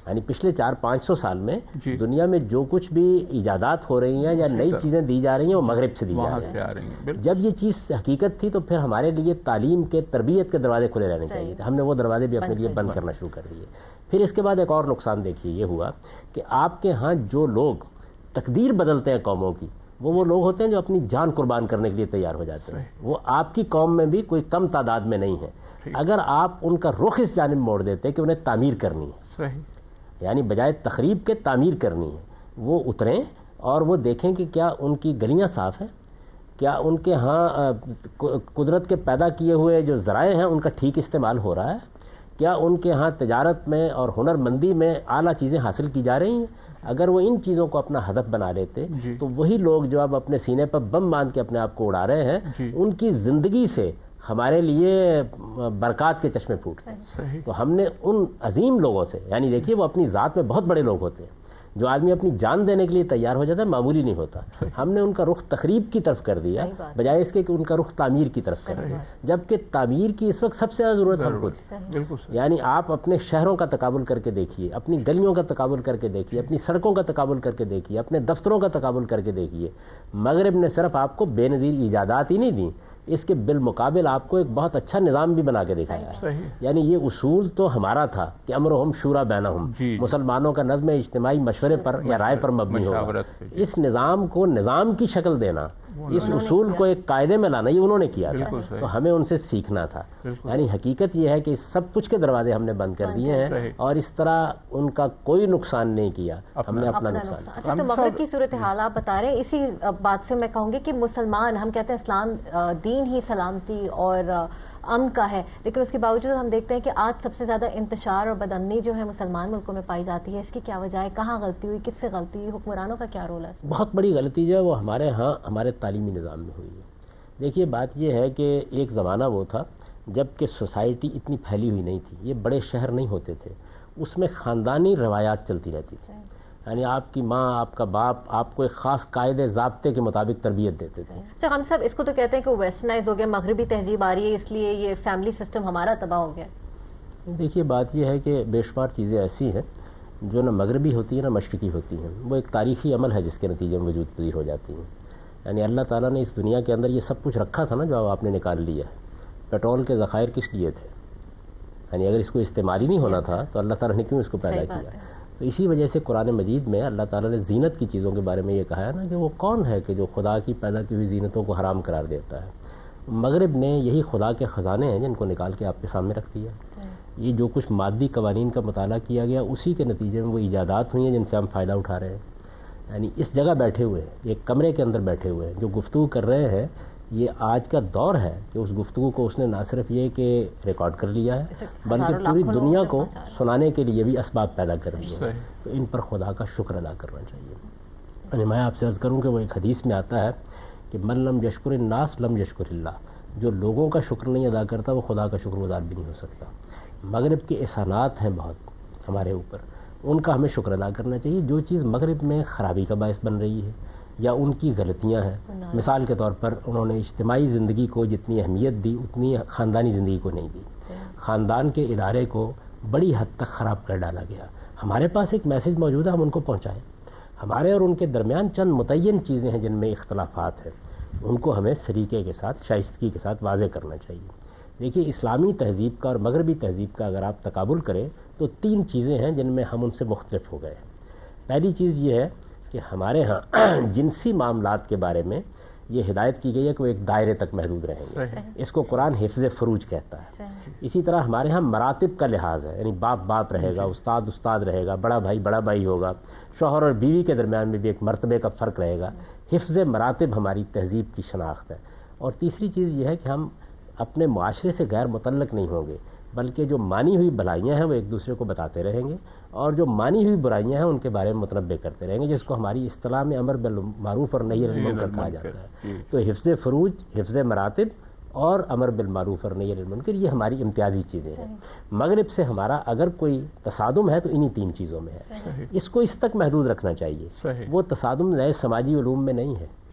یعنی پچھلے چار پانچ سو سال میں جی دنیا میں جو کچھ بھی ایجادات ہو رہی ہیں یا نئی چیزیں دی جا رہی ہیں وہ مغرب سے دی جا رہی ہیں. جب یہ چیز حقیقت تھی تو پھر ہمارے لیے تعلیم کے تربیت کے دروازے کھلے رہنے چاہیے تھے. ہم نے وہ دروازے بھی اپنے لیے بند کرنا شروع کر دیے. پھر اس کے بعد ایک اور نقصان دیکھیے یہ ہوا کہ آپ کے ہاں جو لوگ تقدیر بدلتے ہیں قوموں کی وہ وہ لوگ ہوتے ہیں جو اپنی جان قربان کرنے کے لیے تیار ہو جاتے ہیں. وہ آپ کی قوم میں بھی کوئی کم تعداد میں نہیں ہے. اگر آپ ان کا رخ اس جانب موڑ دیتے کہ انہیں تعمیر کرنی ہے, یعنی بجائے تخریب کے تعمیر کرنی ہے, وہ اتریں اور وہ دیکھیں کہ کیا ان کی گلیاں صاف ہیں, کیا ان کے ہاں قدرت کے پیدا کیے ہوئے جو ذرائع ہیں ان کا ٹھیک استعمال ہو رہا ہے, کیا ان کے ہاں تجارت میں اور ہنر مندی میں اعلیٰ چیزیں حاصل کی جا رہی ہیں. اگر وہ ان چیزوں کو اپنا ہدف بنا لیتے جی. تو وہی لوگ جو اب اپنے سینے پر بم باندھ کے اپنے آپ کو اڑا رہے ہیں جی. ان کی زندگی سے ہمارے لیے برکات کے چشمے پھوٹتے ہیں. تو ہم نے ان عظیم لوگوں سے, یعنی دیکھیے وہ اپنی ذات میں بہت بڑے لوگ ہوتے ہیں, جو آدمی اپنی جان دینے کے لیے تیار ہو جاتا ہے معمولی نہیں ہوتا. ہم نے ان کا رخ تخریب کی طرف کر دیا بجائے اس کے کہ ان کا رخ تعمیر کی طرف کر دیا, جبکہ تعمیر کی اس وقت سب سے زیادہ ضرورت ہم کو تھی. یعنی آپ اپنے شہروں کا تقابل کر کے دیکھیے, اپنی گلیوں کا تقابل کر کے دیکھیے, اپنی سڑکوں کا تقابل کر کے دیکھیے, اپنے دفتروں کا تقابل کر کے دیکھیے. مغرب نے صرف آپ کو بے نظیر ایجادات ہی نہیں دیں, اس کے بالمقابل آپ کو ایک بہت اچھا نظام بھی بنا کے دکھایا ہے. یعنی یہ اصول تو ہمارا تھا کہ امرہم شورا بینہم, جی مسلمانوں کا نظم اجتماعی مشورے پر یا رائے پر مبنی ہوگا. اس نظام کو نظام کی شکل دینا, اس اصول کو ایک قاعدے میں لانا, یہ انہوں نے کیا تھا. تو ہمیں ان سے سیکھنا تھا. یعنی حقیقت یہ ہے کہ سب کچھ کے دروازے ہم نے بند کر دیے ہیں اور اس طرح ان کا کوئی نقصان نہیں کیا, ہم نے اپنا نقصان. اچھا, تو مغرب کی صورتحال آپ بتا رہے ہیں, اسی بات سے میں کہوں گی کہ مسلمان, ہم کہتے ہیں اسلام دین ہی سلامتی اور امن کا ہے, لیکن اس کے باوجود ہم دیکھتے ہیں کہ آج سب سے زیادہ انتشار اور بدامنی جو ہے مسلمان ملکوں میں پائی جاتی ہے. اس کی کیا وجہ ہے, کہاں غلطی ہوئی, کس سے غلطی ہوئی, حکمرانوں کا کیا رول ہے؟ بہت بڑی غلطی جو ہے وہ ہمارے ہاں ہمارے تعلیمی نظام میں ہوئی ہے. دیکھیے بات یہ ہے کہ ایک زمانہ وہ تھا جب کہ سوسائٹی اتنی پھیلی ہوئی نہیں تھی, یہ بڑے شہر نہیں ہوتے تھے, اس میں خاندانی روایات چلتی رہتی تھی. یعنی آپ کی ماں, آپ کا باپ آپ کو ایک خاص قاعدے ضابطے کے مطابق تربیت دیتے تھے. اچھا, ہم سب اس کو تو کہتے ہیں کہ ویسٹرنائز ہو گیا, مغربی تہذیب آ رہی ہے, اس لیے یہ فیملی سسٹم ہمارا تباہ ہو گیا. دیکھیے بات یہ ہے کہ بے شمار چیزیں ایسی ہیں جو نہ مغربی ہوتی ہیں نہ مشرقی ہوتی ہیں, وہ ایک تاریخی عمل ہے جس کے نتیجے میں وجود پذیر ہو جاتی ہیں. یعنی اللہ تعالیٰ نے اس دنیا کے اندر یہ سب کچھ رکھا تھا نا جو آپ نے نکال لیا. پیٹرول کے ذخائر کس لیے تھے؟ یعنی اگر اس کو استعمال ہی نہیں ہونا تھا تو اللہ تعالیٰ نے کیوں اس کو پیدا کیا؟ تو اسی وجہ سے قرآن مجید میں اللہ تعالیٰ نے زینت کی چیزوں کے بارے میں یہ کہا ہے نا کہ وہ کون ہے کہ جو خدا کی پیدا کی ہوئی زینتوں کو حرام قرار دیتا ہے. مغرب نے یہی خدا کے خزانے ہیں جن کو نکال کے آپ کے سامنے رکھ دیا. یہ جو کچھ مادی قوانین کا مطالعہ کیا گیا اسی کے نتیجے میں وہ ایجادات ہوئی ہیں جن سے ہم فائدہ اٹھا رہے ہیں. یعنی اس جگہ بیٹھے ہوئے, ایک کمرے کے اندر بیٹھے ہوئے ہیں, جو گفتگو کر رہے ہیں, یہ آج کا دور ہے کہ اس گفتگو کو اس نے نہ صرف یہ کہ ریکارڈ کر لیا ہے بلکہ پوری دنیا کو سنانے کے لیے بھی اسباب پیدا کر دیے ہیں. تو ان پر خدا کا شکر ادا کرنا چاہیے. یعنی میں آپ سے عرض کروں کہ وہ ایک حدیث میں آتا ہے کہ من لم یشکر الناس لم یشکر اللہ, جو لوگوں کا شکر نہیں ادا کرتا وہ خدا کا شکر گزار بھی نہیں ہو سکتا. مغرب کے احسانات ہیں بہت ہمارے اوپر, ان کا ہمیں شکر ادا کرنا چاہیے. جو چیز مغرب میں خرابی کا باعث بن رہی ہے یا ان کی غلطیاں ہیں, مثال کے طور پر انہوں نے اجتماعی زندگی کو جتنی اہمیت دی اتنی خاندانی زندگی کو نہیں دی. خاندان کے ادارے کو بڑی حد تک خراب کر ڈالا گیا. ہمارے پاس ایک میسج موجود ہے, ہم ان کو پہنچائیں. ہمارے اور ان کے درمیان چند متعین چیزیں ہیں جن میں اختلافات ہیں, ان کو ہمیں سلیقے کے ساتھ, شائستگی کے ساتھ واضح کرنا چاہیے. دیکھیے اسلامی تہذیب کا اور مغربی تہذیب کا اگر آپ تقابل کریں تو تین چیزیں ہیں جن میں ہم ان سے مختلف ہو گئے. پہلی چیز یہ ہے کہ ہمارے ہاں جنسی معاملات کے بارے میں یہ ہدایت کی گئی ہے کہ وہ ایک دائرے تک محدود رہیں گے. اس کو قرآن حفظ فروج کہتا ہے. اسی طرح ہمارے ہاں مراتب کا لحاظ ہے, یعنی باپ باپ رہے گا, استاد استاد رہے گا, بڑا بھائی بڑا بھائی ہوگا, شوہر اور بیوی کے درمیان میں بھی ایک مرتبے کا فرق رہے گا. حفظ مراتب ہماری تہذیب کی شناخت ہے. اور تیسری چیز یہ ہے کہ ہم اپنے معاشرے سے غیر متعلق نہیں ہوں گے, بلکہ جو مانی ہوئی بھلائیاں ہیں وہ ایک دوسرے کو بتاتے رہیں گے, اور جو مانی ہوئی برائیاں ہیں ان کے بارے میں متنبع کرتے رہیں گے, جس کو ہماری اصطلاح میں امر بالمعروف اور نہی عن المنکر کہا جاتا ہے. تو حفظ فروج, حفظ مراتب اور امر بالمعروف اور نہی عن المنکر, یہ ہماری امتیازی چیزیں ہیں. مغرب سے ہمارا اگر کوئی تصادم ہے تو انہی تین چیزوں میں ہے. اس کو اس تک محدود رکھنا چاہیے. وہ تصادم نئے سماجی علوم میں نہیں ہے,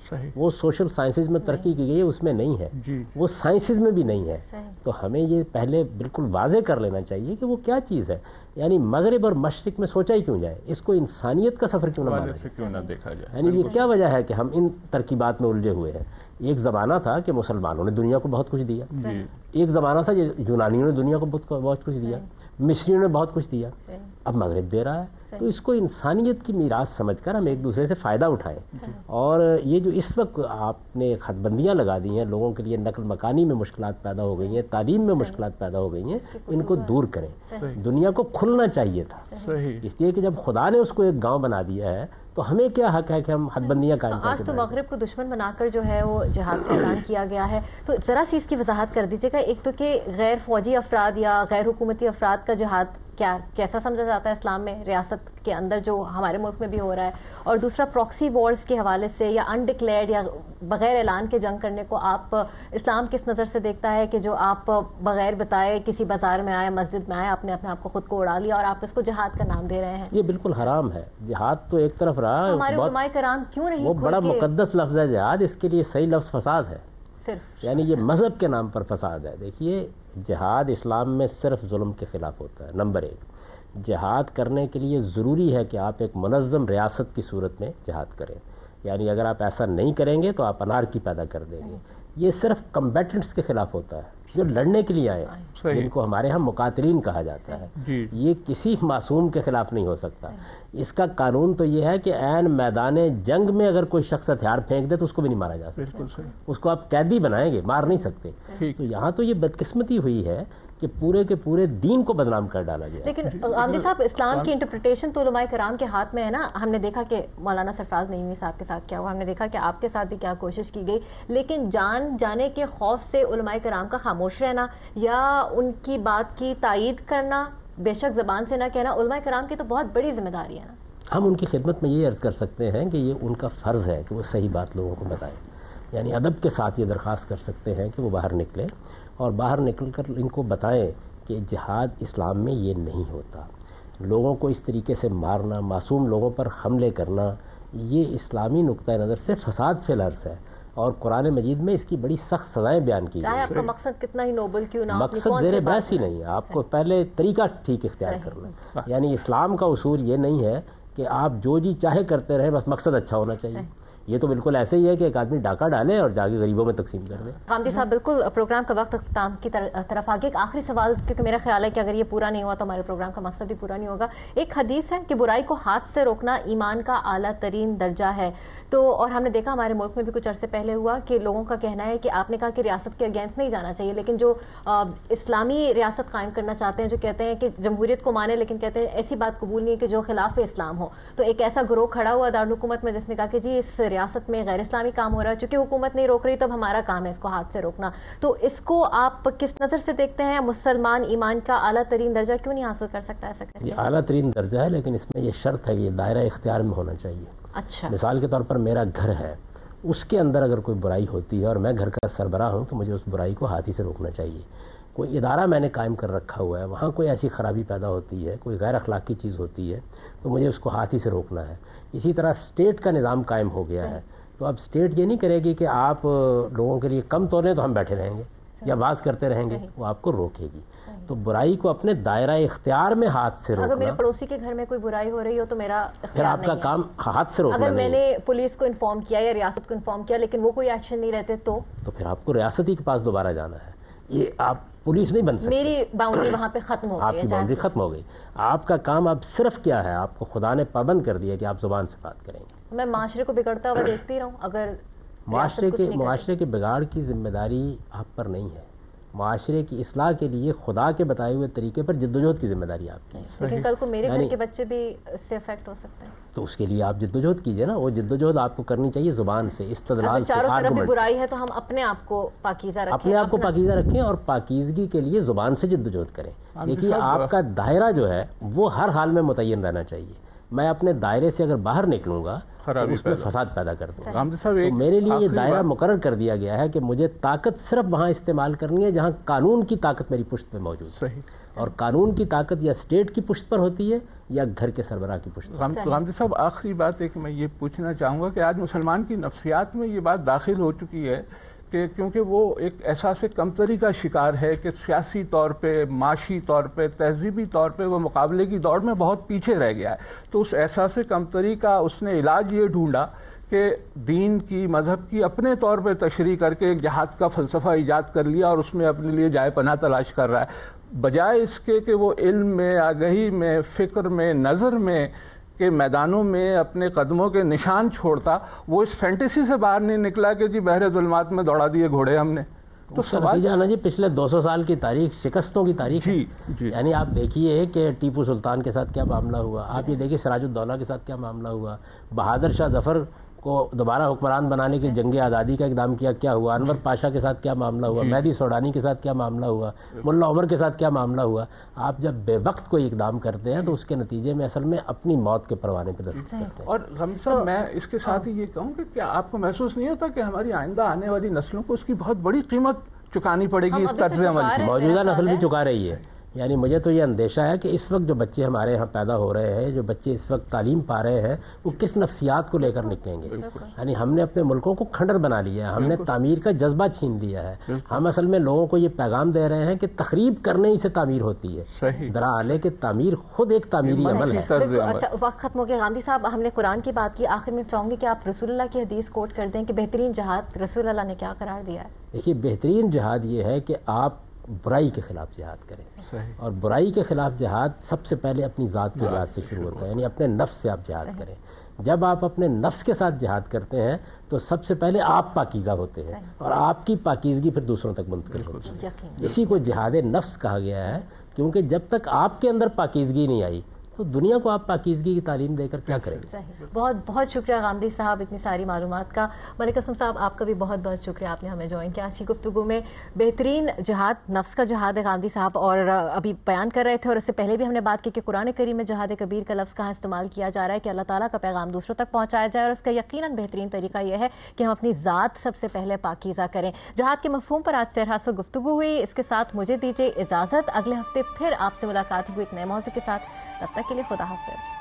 وہ سوشل سائنسز میں ترقی کی گئی ہے اس میں نہیں ہے، وہ سائنسز میں بھی نہیں ہے. تو ہمیں یہ پہلے بالکل واضح کر لینا چاہیے کہ وہ کیا چیز ہے. یعنی مغرب اور مشرق میں سوچا ہی کیوں جائے، اس کو انسانیت کا سفر کیوں نہ مانا جائے، کیوں نہ دیکھا جائے. یعنی یہ کیا وجہ ہے کہ ہم ان ترکیبات میں الجھے ہوئے ہیں. ایک زمانہ تھا کہ مسلمانوں نے دنیا کو بہت کچھ دیا، ایک زمانہ تھا یونانیوں نے دنیا کو بہت کچھ دیا، مصریوں نے بہت کچھ دیا، اب مغرب دے رہا ہے. تو اس کو انسانیت کی میراث سمجھ کر ہم ایک دوسرے سے فائدہ اٹھائیں. اور یہ جو اس وقت آپ نے خط بندیاں لگا دی ہیں، لوگوں کے لیے نقل مکانی میں مشکلات پیدا ہو گئی ہیں، تعلیم میں مشکلات پیدا ہو گئی ہیں، ان کو دور کریں. دنیا کو کھلنا چاہیے تھا، اس لیے کہ جب خدا نے اس کو ایک گاؤں بنا دیا ہے تو ہمیں کیا حق ہے کہ ہم حد بندیاں قائم کریں. آج تو مغرب کو دشمن بنا کر جو ہے وہ جہاد کا اعلان کیا گیا ہے. تو ذرا سی اس کی وضاحت کر دیجیے گا. ایک تو کہ غیر فوجی افراد یا غیر حکومتی افراد کا جہاد کیا کیسا سمجھا جاتا ہے اسلام میں، ریاست کے اندر جو ہمارے ملک میں بھی ہو رہا ہے، اور دوسرا پراکسی وارز کے حوالے سے یا انڈکلیئرڈ یا بغیر اعلان کے جنگ کرنے کو آپ اسلام کس نظر سے دیکھتا ہے کہ جو آپ بغیر بتائے کسی بازار میں آئے، مسجد میں آئے، آپ نے اپنے آپ کو خود کو اڑا لیا اور آپ اس کو جہاد کا نام دے رہے ہیں؟ یہ بالکل حرام ہے. جہاد تو ایک طرف رہا، ہمارے علماء کرام کیوں نہیں، وہ بڑا مقدس لفظ ہے جہاد، اس کے لیے صحیح لفظ فساد ہے. صرف یعنی یہ مذہب کے نام پر فساد ہے. دیکھیے جہاد اسلام میں صرف ظلم کے خلاف ہوتا ہے. نمبر ایک، جہاد کرنے کے لیے ضروری ہے کہ آپ ایک منظم ریاست کی صورت میں جہاد کریں. یعنی اگر آپ ایسا نہیں کریں گے تو آپ انارکی پیدا کر دیں گے. یہ صرف کمبیٹنٹس کے خلاف ہوتا ہے جو لڑنے کے لیے آئے، جن کو ہمارے ہاں مقاتلین کہا جاتا ہے. یہ کسی معصوم کے خلاف نہیں ہو سکتا. اس کا قانون تو یہ ہے کہ عین میدان جنگ میں اگر کوئی شخص ہتھیار پھینک دے تو اس کو بھی نہیں مارا جا سکتا، اس کو آپ قیدی بنائیں گے، مار نہیں سکتے. تو یہاں تو یہ بدقسمتی ہوئی ہے کہ پورے کے پورے دین کو بدنام کر ڈالا گیا. لیکن عامر صاحب اسلام کی انٹرپریٹیشن تو علماء کرام کے ہاتھ میں ہے نا. ہم نے دیکھا کہ مولانا سرفراز نعیمی صاحب کے ساتھ کیا ہوا، ہم نے دیکھا کہ آپ کے ساتھ بھی کیا کوشش کی گئی، لیکن جان جانے کے خوف سے علماء کرام کا خاموش رہنا یا ان کی بات کی تائید کرنا، بے شک زبان سے نہ کہنا، علماء کرام کی تو بہت بڑی ذمہ داری ہے نا. ہم ان کی خدمت میں یہ عرض کر سکتے ہیں کہ یہ ان کا فرض ہے کہ وہ صحیح بات لوگوں کو بتائیں. یعنی ادب کے ساتھ یہ درخواست کر سکتے ہیں کہ وہ باہر نکلیں اور باہر نکل کر ان کو بتائیں کہ جہاد اسلام میں یہ نہیں ہوتا. لوگوں کو اس طریقے سے مارنا، معصوم لوگوں پر حملے کرنا، یہ اسلامی نقطہ نظر سے فساد فی الارض ہے. اور قرآن مجید میں اس کی بڑی سخت سزائیں بیان کی گئی. آپ کا مقصد کتنا ہی نوبل کیوں نہ، مقصد زیر بحث ہی نہیں. آپ کو پہلے طریقہ ٹھیک اختیار کرنا. یعنی اسلام کا اصول یہ نہیں ہے کہ آپ جو جی چاہے کرتے رہیں، بس مقصد اچھا ہونا چاہیے. یہ تو بالکل ایسے ہی ہے کہ ایک آدمی ڈاکہ ڈالے اور جا کے غریبوں میں تقسیم کر دے. غامدی صاحب بالکل پروگرام کا وقت اختتام کی طرف آگے. ایک آخری سوال، کیونکہ میرا خیال ہے کہ اگر یہ پورا نہیں ہوا تو ہمارے پروگرام کا مقصد بھی پورا نہیں ہوگا. ایک حدیث ہے کہ برائی کو ہاتھ سے روکنا ایمان کا اعلیٰ ترین درجہ ہے. تو اور ہم نے دیکھا ہمارے ملک میں بھی کچھ عرصے پہلے ہوا کہ لوگوں کا کہنا ہے کہ آپ نے کہا کہ ریاست کے اگینسٹ نہیں جانا چاہیے، لیکن جو اسلامی ریاست قائم کرنا چاہتے ہیں، جو کہتے ہیں کہ جمہوریت کو مانے لیکن کہتے ہیں ایسی بات قبول نہیں ہے کہ جو خلاف اسلام ہو. تو ایک ایسا گروہ کھڑا ہوا دارالحکومت میں جس نے کہا کہ جی اس ریاست میں غیر اسلامی کام ہو رہا ہے، چونکہ حکومت نہیں روک رہی تو اب ہمارا کام ہے اس کو ہاتھ سے روکنا. تو اس کو آپ کس نظر سے دیکھتے ہیں؟ مسلمان ایمان کا اعلیٰ ترین درجہ کیوں نہیں حاصل کر سکتا ایسا کرتے؟ یہ اعلیٰ ترین درجہ ہے، لیکن اس میں یہ شرط ہے کہ یہ دائرہ اختیار میں ہونا چاہیے. اچھا، مثال کے طور پر میرا گھر ہے، اس کے اندر اگر کوئی برائی ہوتی ہے اور میں گھر کا سربراہ ہوں تو مجھے اس برائی کو ہاتھ ہی سے روکنا چاہیے. کوئی ادارہ میں نے قائم کر رکھا ہوا ہے، وہاں کوئی ایسی خرابی پیدا ہوتی ہے، کوئی غیر اخلاقی چیز ہوتی ہے تو مجھے اس کو ہاتھ ہی سے روکنا ہے. اسی طرح اسٹیٹ کا نظام قائم ہو گیا ہے تو اب اسٹیٹ یہ نہیں کرے گی کہ آپ لوگوں کے لیے کم تولیں تو ہم بیٹھے رہیں گے یا باز کرتے رہیں گے، وہ آپ کو روکے گی. تو برائی کو اپنے دائرہ اختیار میں ہاتھ سے روکنا. اگر میرے پڑوسی کے گھر میں کوئی برائی ہو رہی ہو تو میرا پھر آپ کا کام ہاتھ سے روکنا. اگر میں نے پولیس کو انفارم کیا یا ریاست کو انفارم کیا لیکن وہ کوئی ایکشن نہیں رہتے تو تو پھر آپ کو ریاستی کے پاس دوبارہ جانا ہے. یہ آپ پولیس نہیں بن سکتے. میری باؤنڈری وہاں پہ ختم ہو گئی. آپ کی باؤنڈری ختم ہو گئی. آپ کا کام اب صرف کیا ہے؟ آپ کو خدا نے پابند کر دیا کہ آپ زبان سے بات کریں گے. میں معاشرے کو بگڑتا ہوا دیکھتی رہوں. اگر معاشرے کے معاشرے کے بگاڑ کی ذمہ داری آپ پر نہیں ہے. معاشرے کی اصلاح کے لیے خدا کے بتائے ہوئے طریقے پر جدوجہد کی ذمہ داری آپ کی ہے. لیکن کل کو میرے گھر کے بچے بھی اس سے افیکٹ ہو سکتے ہیں تو اس کے لیے آپ جدوجہد کیجئے نا. وہ جدوجہد آپ کو کرنی چاہیے زبان سے، استدلال سے. چاروں طرف بھی برائی ہے تو ہم اپنے آپ کو پاکیزہ رکھیں، اپنے آپ کو پاکیزہ رکھیں اور پاکیزگی کے لیے زبان سے جدوجہد کریں. دیکھیے آپ کا دائرہ جو ہے وہ ہر حال میں متعین رہنا چاہیے. میں اپنے دائرے سے اگر باہر نکلوں گا تو اس میں فساد پیدا کر دوں گا. تو میرے لیے یہ دائرہ مقرر کر دیا گیا ہے کہ مجھے طاقت صرف وہاں استعمال کرنی ہے جہاں قانون کی طاقت میری پشت پہ موجود ہے. اور قانون کی طاقت یا اسٹیٹ کی پشت پر ہوتی ہے یا گھر کے سربراہ کی پشت پر. غامدی صاحب آخری بات ہے کہ میں یہ پوچھنا چاہوں گا کہ آج مسلمان کی نفسیات میں یہ بات داخل ہو چکی ہے کہ کیونکہ وہ ایک احساس کمتری کا شکار ہے کہ سیاسی طور پہ، معاشی طور پہ، تہذیبی طور پہ وہ مقابلے کی دوڑ میں بہت پیچھے رہ گیا ہے. تو اس احساس کمتری کا اس نے علاج یہ ڈھونڈا کہ دین کی، مذہب کی اپنے طور پہ تشریح کر کے ایک جہاد کا فلسفہ ایجاد کر لیا اور اس میں اپنے لیے جائے پناہ تلاش کر رہا ہے، بجائے اس کے کہ وہ علم میں، آگہی میں، فکر میں، نظر میں کے میدانوں میں اپنے قدموں کے نشان چھوڑتا. وہ اس فینٹیسی سے باہر نہیں نکلا کہ جی بحر ظلمات میں دوڑا دیے گھوڑے ہم نے. تو سوال جانا جی پچھلے دو سو سال کی تاریخ شکستوں کی تاریخ ہے. جی جی یعنی آپ دیکھیے کہ ٹیپو سلطان کے ساتھ کیا معاملہ ہوا، آپ یہ دیکھیے سراج الدولہ کے ساتھ کیا معاملہ ہوا، بہادر شاہ ظفر کو دوبارہ حکمران بنانے کے جنگ آزادی کا اقدام کیا کیا ہوا، انور پاشا کے ساتھ کیا معاملہ ہوا، مہدی سوڈانی کے ساتھ کیا معاملہ ہوا، ملا عمر کے ساتھ کیا معاملہ ہوا. آپ جب بے وقت کوئی اقدام کرتے ہیں تو اس کے نتیجے میں اصل میں اپنی موت کے پروانے پہ دستخط کرتے ہیں. اور غامدی صاحب میں اس کے ساتھ ہی یہ کہوں کہ کیا آپ کو محسوس نہیں ہوتا کہ ہماری آئندہ آنے والی نسلوں کو اس کی بہت بڑی قیمت چکانی پڑے گی اس طرز عمل کی؟ موجودہ نسل بھی چکا رہی ہے. یعنی مجھے تو یہ اندیشہ ہے کہ اس وقت جو بچے ہمارے یہاں پیدا ہو رہے ہیں، جو بچے اس وقت تعلیم پا رہے ہیں، وہ کس نفسیات کو لے کر نکلیں گے. یعنی ہم نے اپنے ملکوں کو کھنڈر بنا لیا ہے، ہم نے تعمیر کا جذبہ چھین لیا ہے. ہم اصل میں لوگوں کو یہ پیغام دے رہے ہیں کہ تخریب کرنے ہی سے تعمیر ہوتی ہے، دراصل کہ تعمیر خود ایک تعمیری عمل ہے. اچھا وقت ختم ہو گیا. غامدی صاحب ہم نے قرآن کی بات کی، آخر میں چاہوں گی کہ آپ رسول اللہ کی حدیث کوٹ کر دیں کہ بہترین جہاد رسول اللہ نے کیا قرار دیا ہے. دیکھیے بہترین جہاد یہ ہے کہ آپ برائی کے خلاف جہاد کریں، اور برائی کے خلاف جہاد سب سے پہلے اپنی ذات کی جہاد سے شروع ہوتا ہے. یعنی اپنے نفس سے آپ جہاد کریں. جب آپ اپنے نفس کے ساتھ جہاد کرتے ہیں تو سب سے پہلے آپ پاکیزہ ہوتے ہیں اور آپ کی پاکیزگی پھر دوسروں تک منتقل ہوتی ہے. اسی کو جہاد نفس کہا گیا ہے، کیونکہ جب تک آپ کے اندر پاکیزگی نہیں آئی تو دنیا کو آپ پاکیزگی کی تعلیم دے کر کیا کریں گے. بہت بہت شکریہ غامدی صاحب اتنی ساری معلومات کا. ملک اسلم صاحب آپ کا بھی بہت بہت شکریہ، آپ نے ہمیں جوائن کیا. اچھی گفتگو میں بہترین جہاد نفس کا جہاد ہے غامدی صاحب اور ابھی بیان کر رہے تھے، اور اس سے پہلے بھی ہم نے بات کی کہ قرآن کریم میں جہاد کبیر کا لفظ کہاں استعمال کیا جا رہا ہے کہ اللہ تعالیٰ کا پیغام دوسروں تک پہنچایا جائے، اور اس کا یقیناً بہترین طریقہ یہ ہے کہ ہم اپنی ذات سب سے پہلے پاکیزہ کریں. جہاد کے مفہوم پر آج سیر حاصل گفتگو ہوئی. اس کے ساتھ مجھے دیجیے اجازت، اگلے ہفتے پھر آپ سے ملاقات ہوئی ایک نئے موضوع کے ساتھ. تب تک کے لیے خدا حافظ.